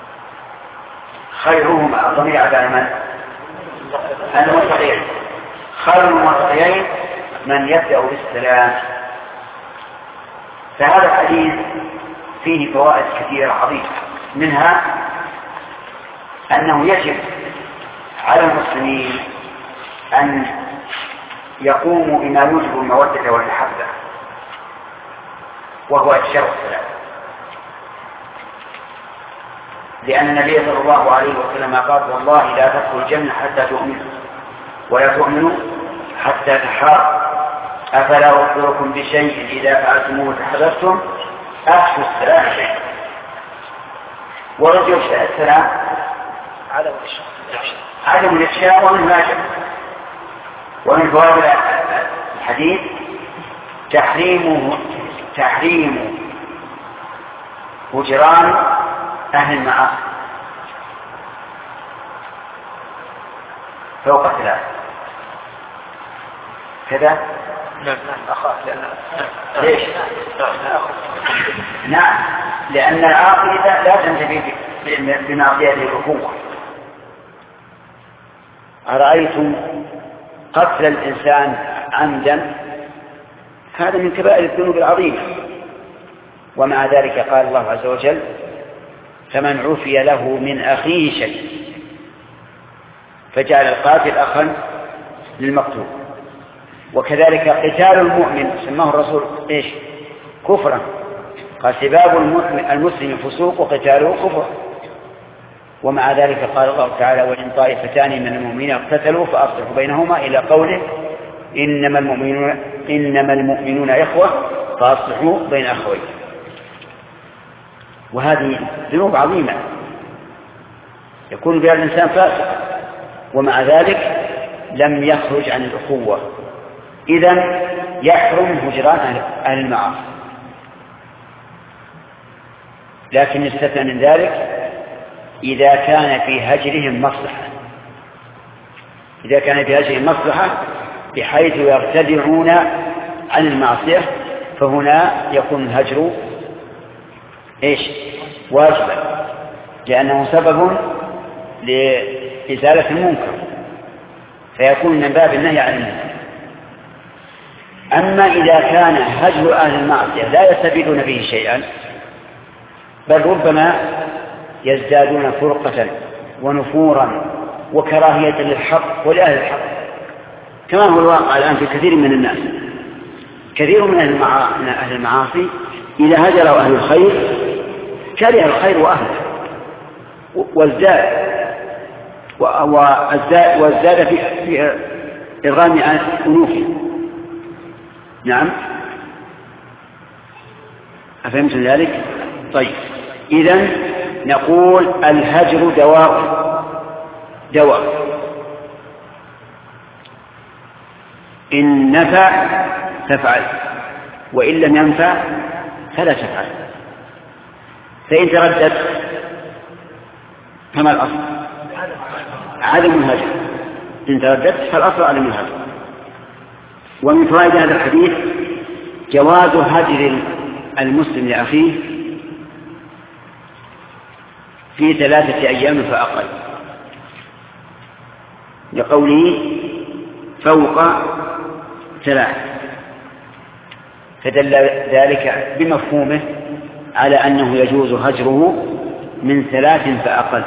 خيرهما الضمير على من؟ المتقين. خير المتقين من يبدأ بالسلام. فهذا الحديث فيه فوائد كثيرة عظيمة، منها أنه يجب على المسلمين أن يقوموا بما يوجب المودة والمحبة، وهو إفشاء السلام، لأن النبي صلى الله عليه وسلم قال والله لا تدخلوا الجنة حتى تؤمنوا ولا تؤمنوا حتى تحابوا، أفلا أخبركم بشيء إذا فعلتموه تحببتم أفشوا السلام شيء. ورد إفشاء السلام عدم الإفشاء ومن ماجد. ومن فوائد الحديث تحريمه تحريم هجران أهل المعاصي فوق ثلاث كذا. نعم أخاف لأن ليش؟ نعم، لأن العاقل لا تنتفي بمعصيته الأخوة. أرأيتم قتل الإنسان عمدا هذا من كبائر الذنوب العظيمة، ومع ذلك قال الله عز وجل فمن عفي له من أخيه شيء، فجعل القاتل أخا للمقتول. وكذلك قتال المؤمن سماه الرسول إيش؟ كفرا، قال سباب المسلم فسوق وقتاله كفر. ومع ذلك قال الله تعالى وإن طائفتان من المؤمنين اقتتلوا فأصلحوا بينهما إلى قوله إنما المؤمنون إنما المؤمنون إخوة فأصلحوا بين أخوين. وهذه ذنوب عظيمة يكون بها الإنسان فاسق، ومع ذلك لم يخرج عن الأخوة، إذن يحرم هجران أهل المعاصي. لكن يستثنى من ذلك إذا كان في هجرهم مصلحة، إذا كان في هجرهم مصلحة بحيث يرتدعون عن المعصية، فهنا يكون الهجر إيش؟ واجبا، لأنه سبب لإزالة المنكر، فيكون من باب النهي عن المنكر. أما إذا كان هجر أهل المعصية لا يستفيدون به شيئا، بل ربما يزدادون فرقة ونفورا وكراهية للحق ولأهل الحق، كما هو الواقع الآن في كثير من الناس. كثير من أهل المعاصي إذا هجروا أهل الخير كره الخير وأهله وازداد وازداد في في إرغام عن أنوفه. نعم، أفهمتم ذلك؟ طيب، إذن نقول الهجر دواء دواء، إن نفع تفعل، وإن لم ينفع فلا تفعل. فإن تردد فما الأصل؟ عدم الهجر. إن ترددت فالأصل عدم الهجر. ومن فوائد هذا الحديث جواز هجر المسلم لأخيه في ثلاثة أيام فأقل، لقوله فوق ثلاث، فدل ذلك بمفهومه على أنه يجوز هجره من ثلاث فأقل.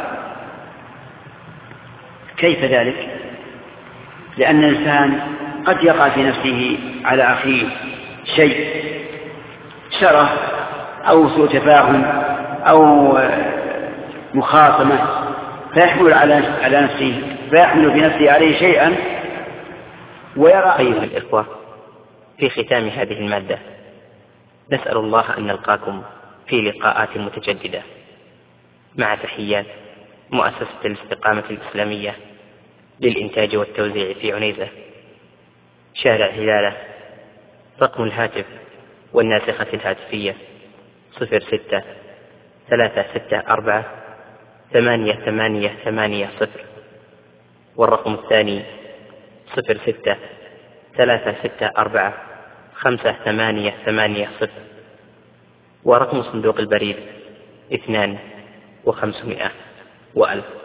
كيف ذلك؟ لأن الإنسان قد يقع في نفسه على أخيه شيء شره أو سوء تفاهم أو مخاصمة فيحمل على نفسه فيحمل في نفسه عليه شيئا ويرى. أيها الإخوة، في ختام هذه المادة نسأل الله أن نلقاكم في لقاءات متجددة، مع تحيات مؤسسة الاستقامة الإسلامية للإنتاج والتوزيع في عنيزة، شارع هلالة. رقم الهاتف والناسخة الهاتفية صفر ستة ثلاثة ستة أربعة ثمانية ثمانية ثمانية صفر، والرقم الثاني صفر ستة ثلاثة ستة أربعة خمسة ثمانية ثمانية صفر، ورقم صندوق البريد اثنان وخمسمائة وألف.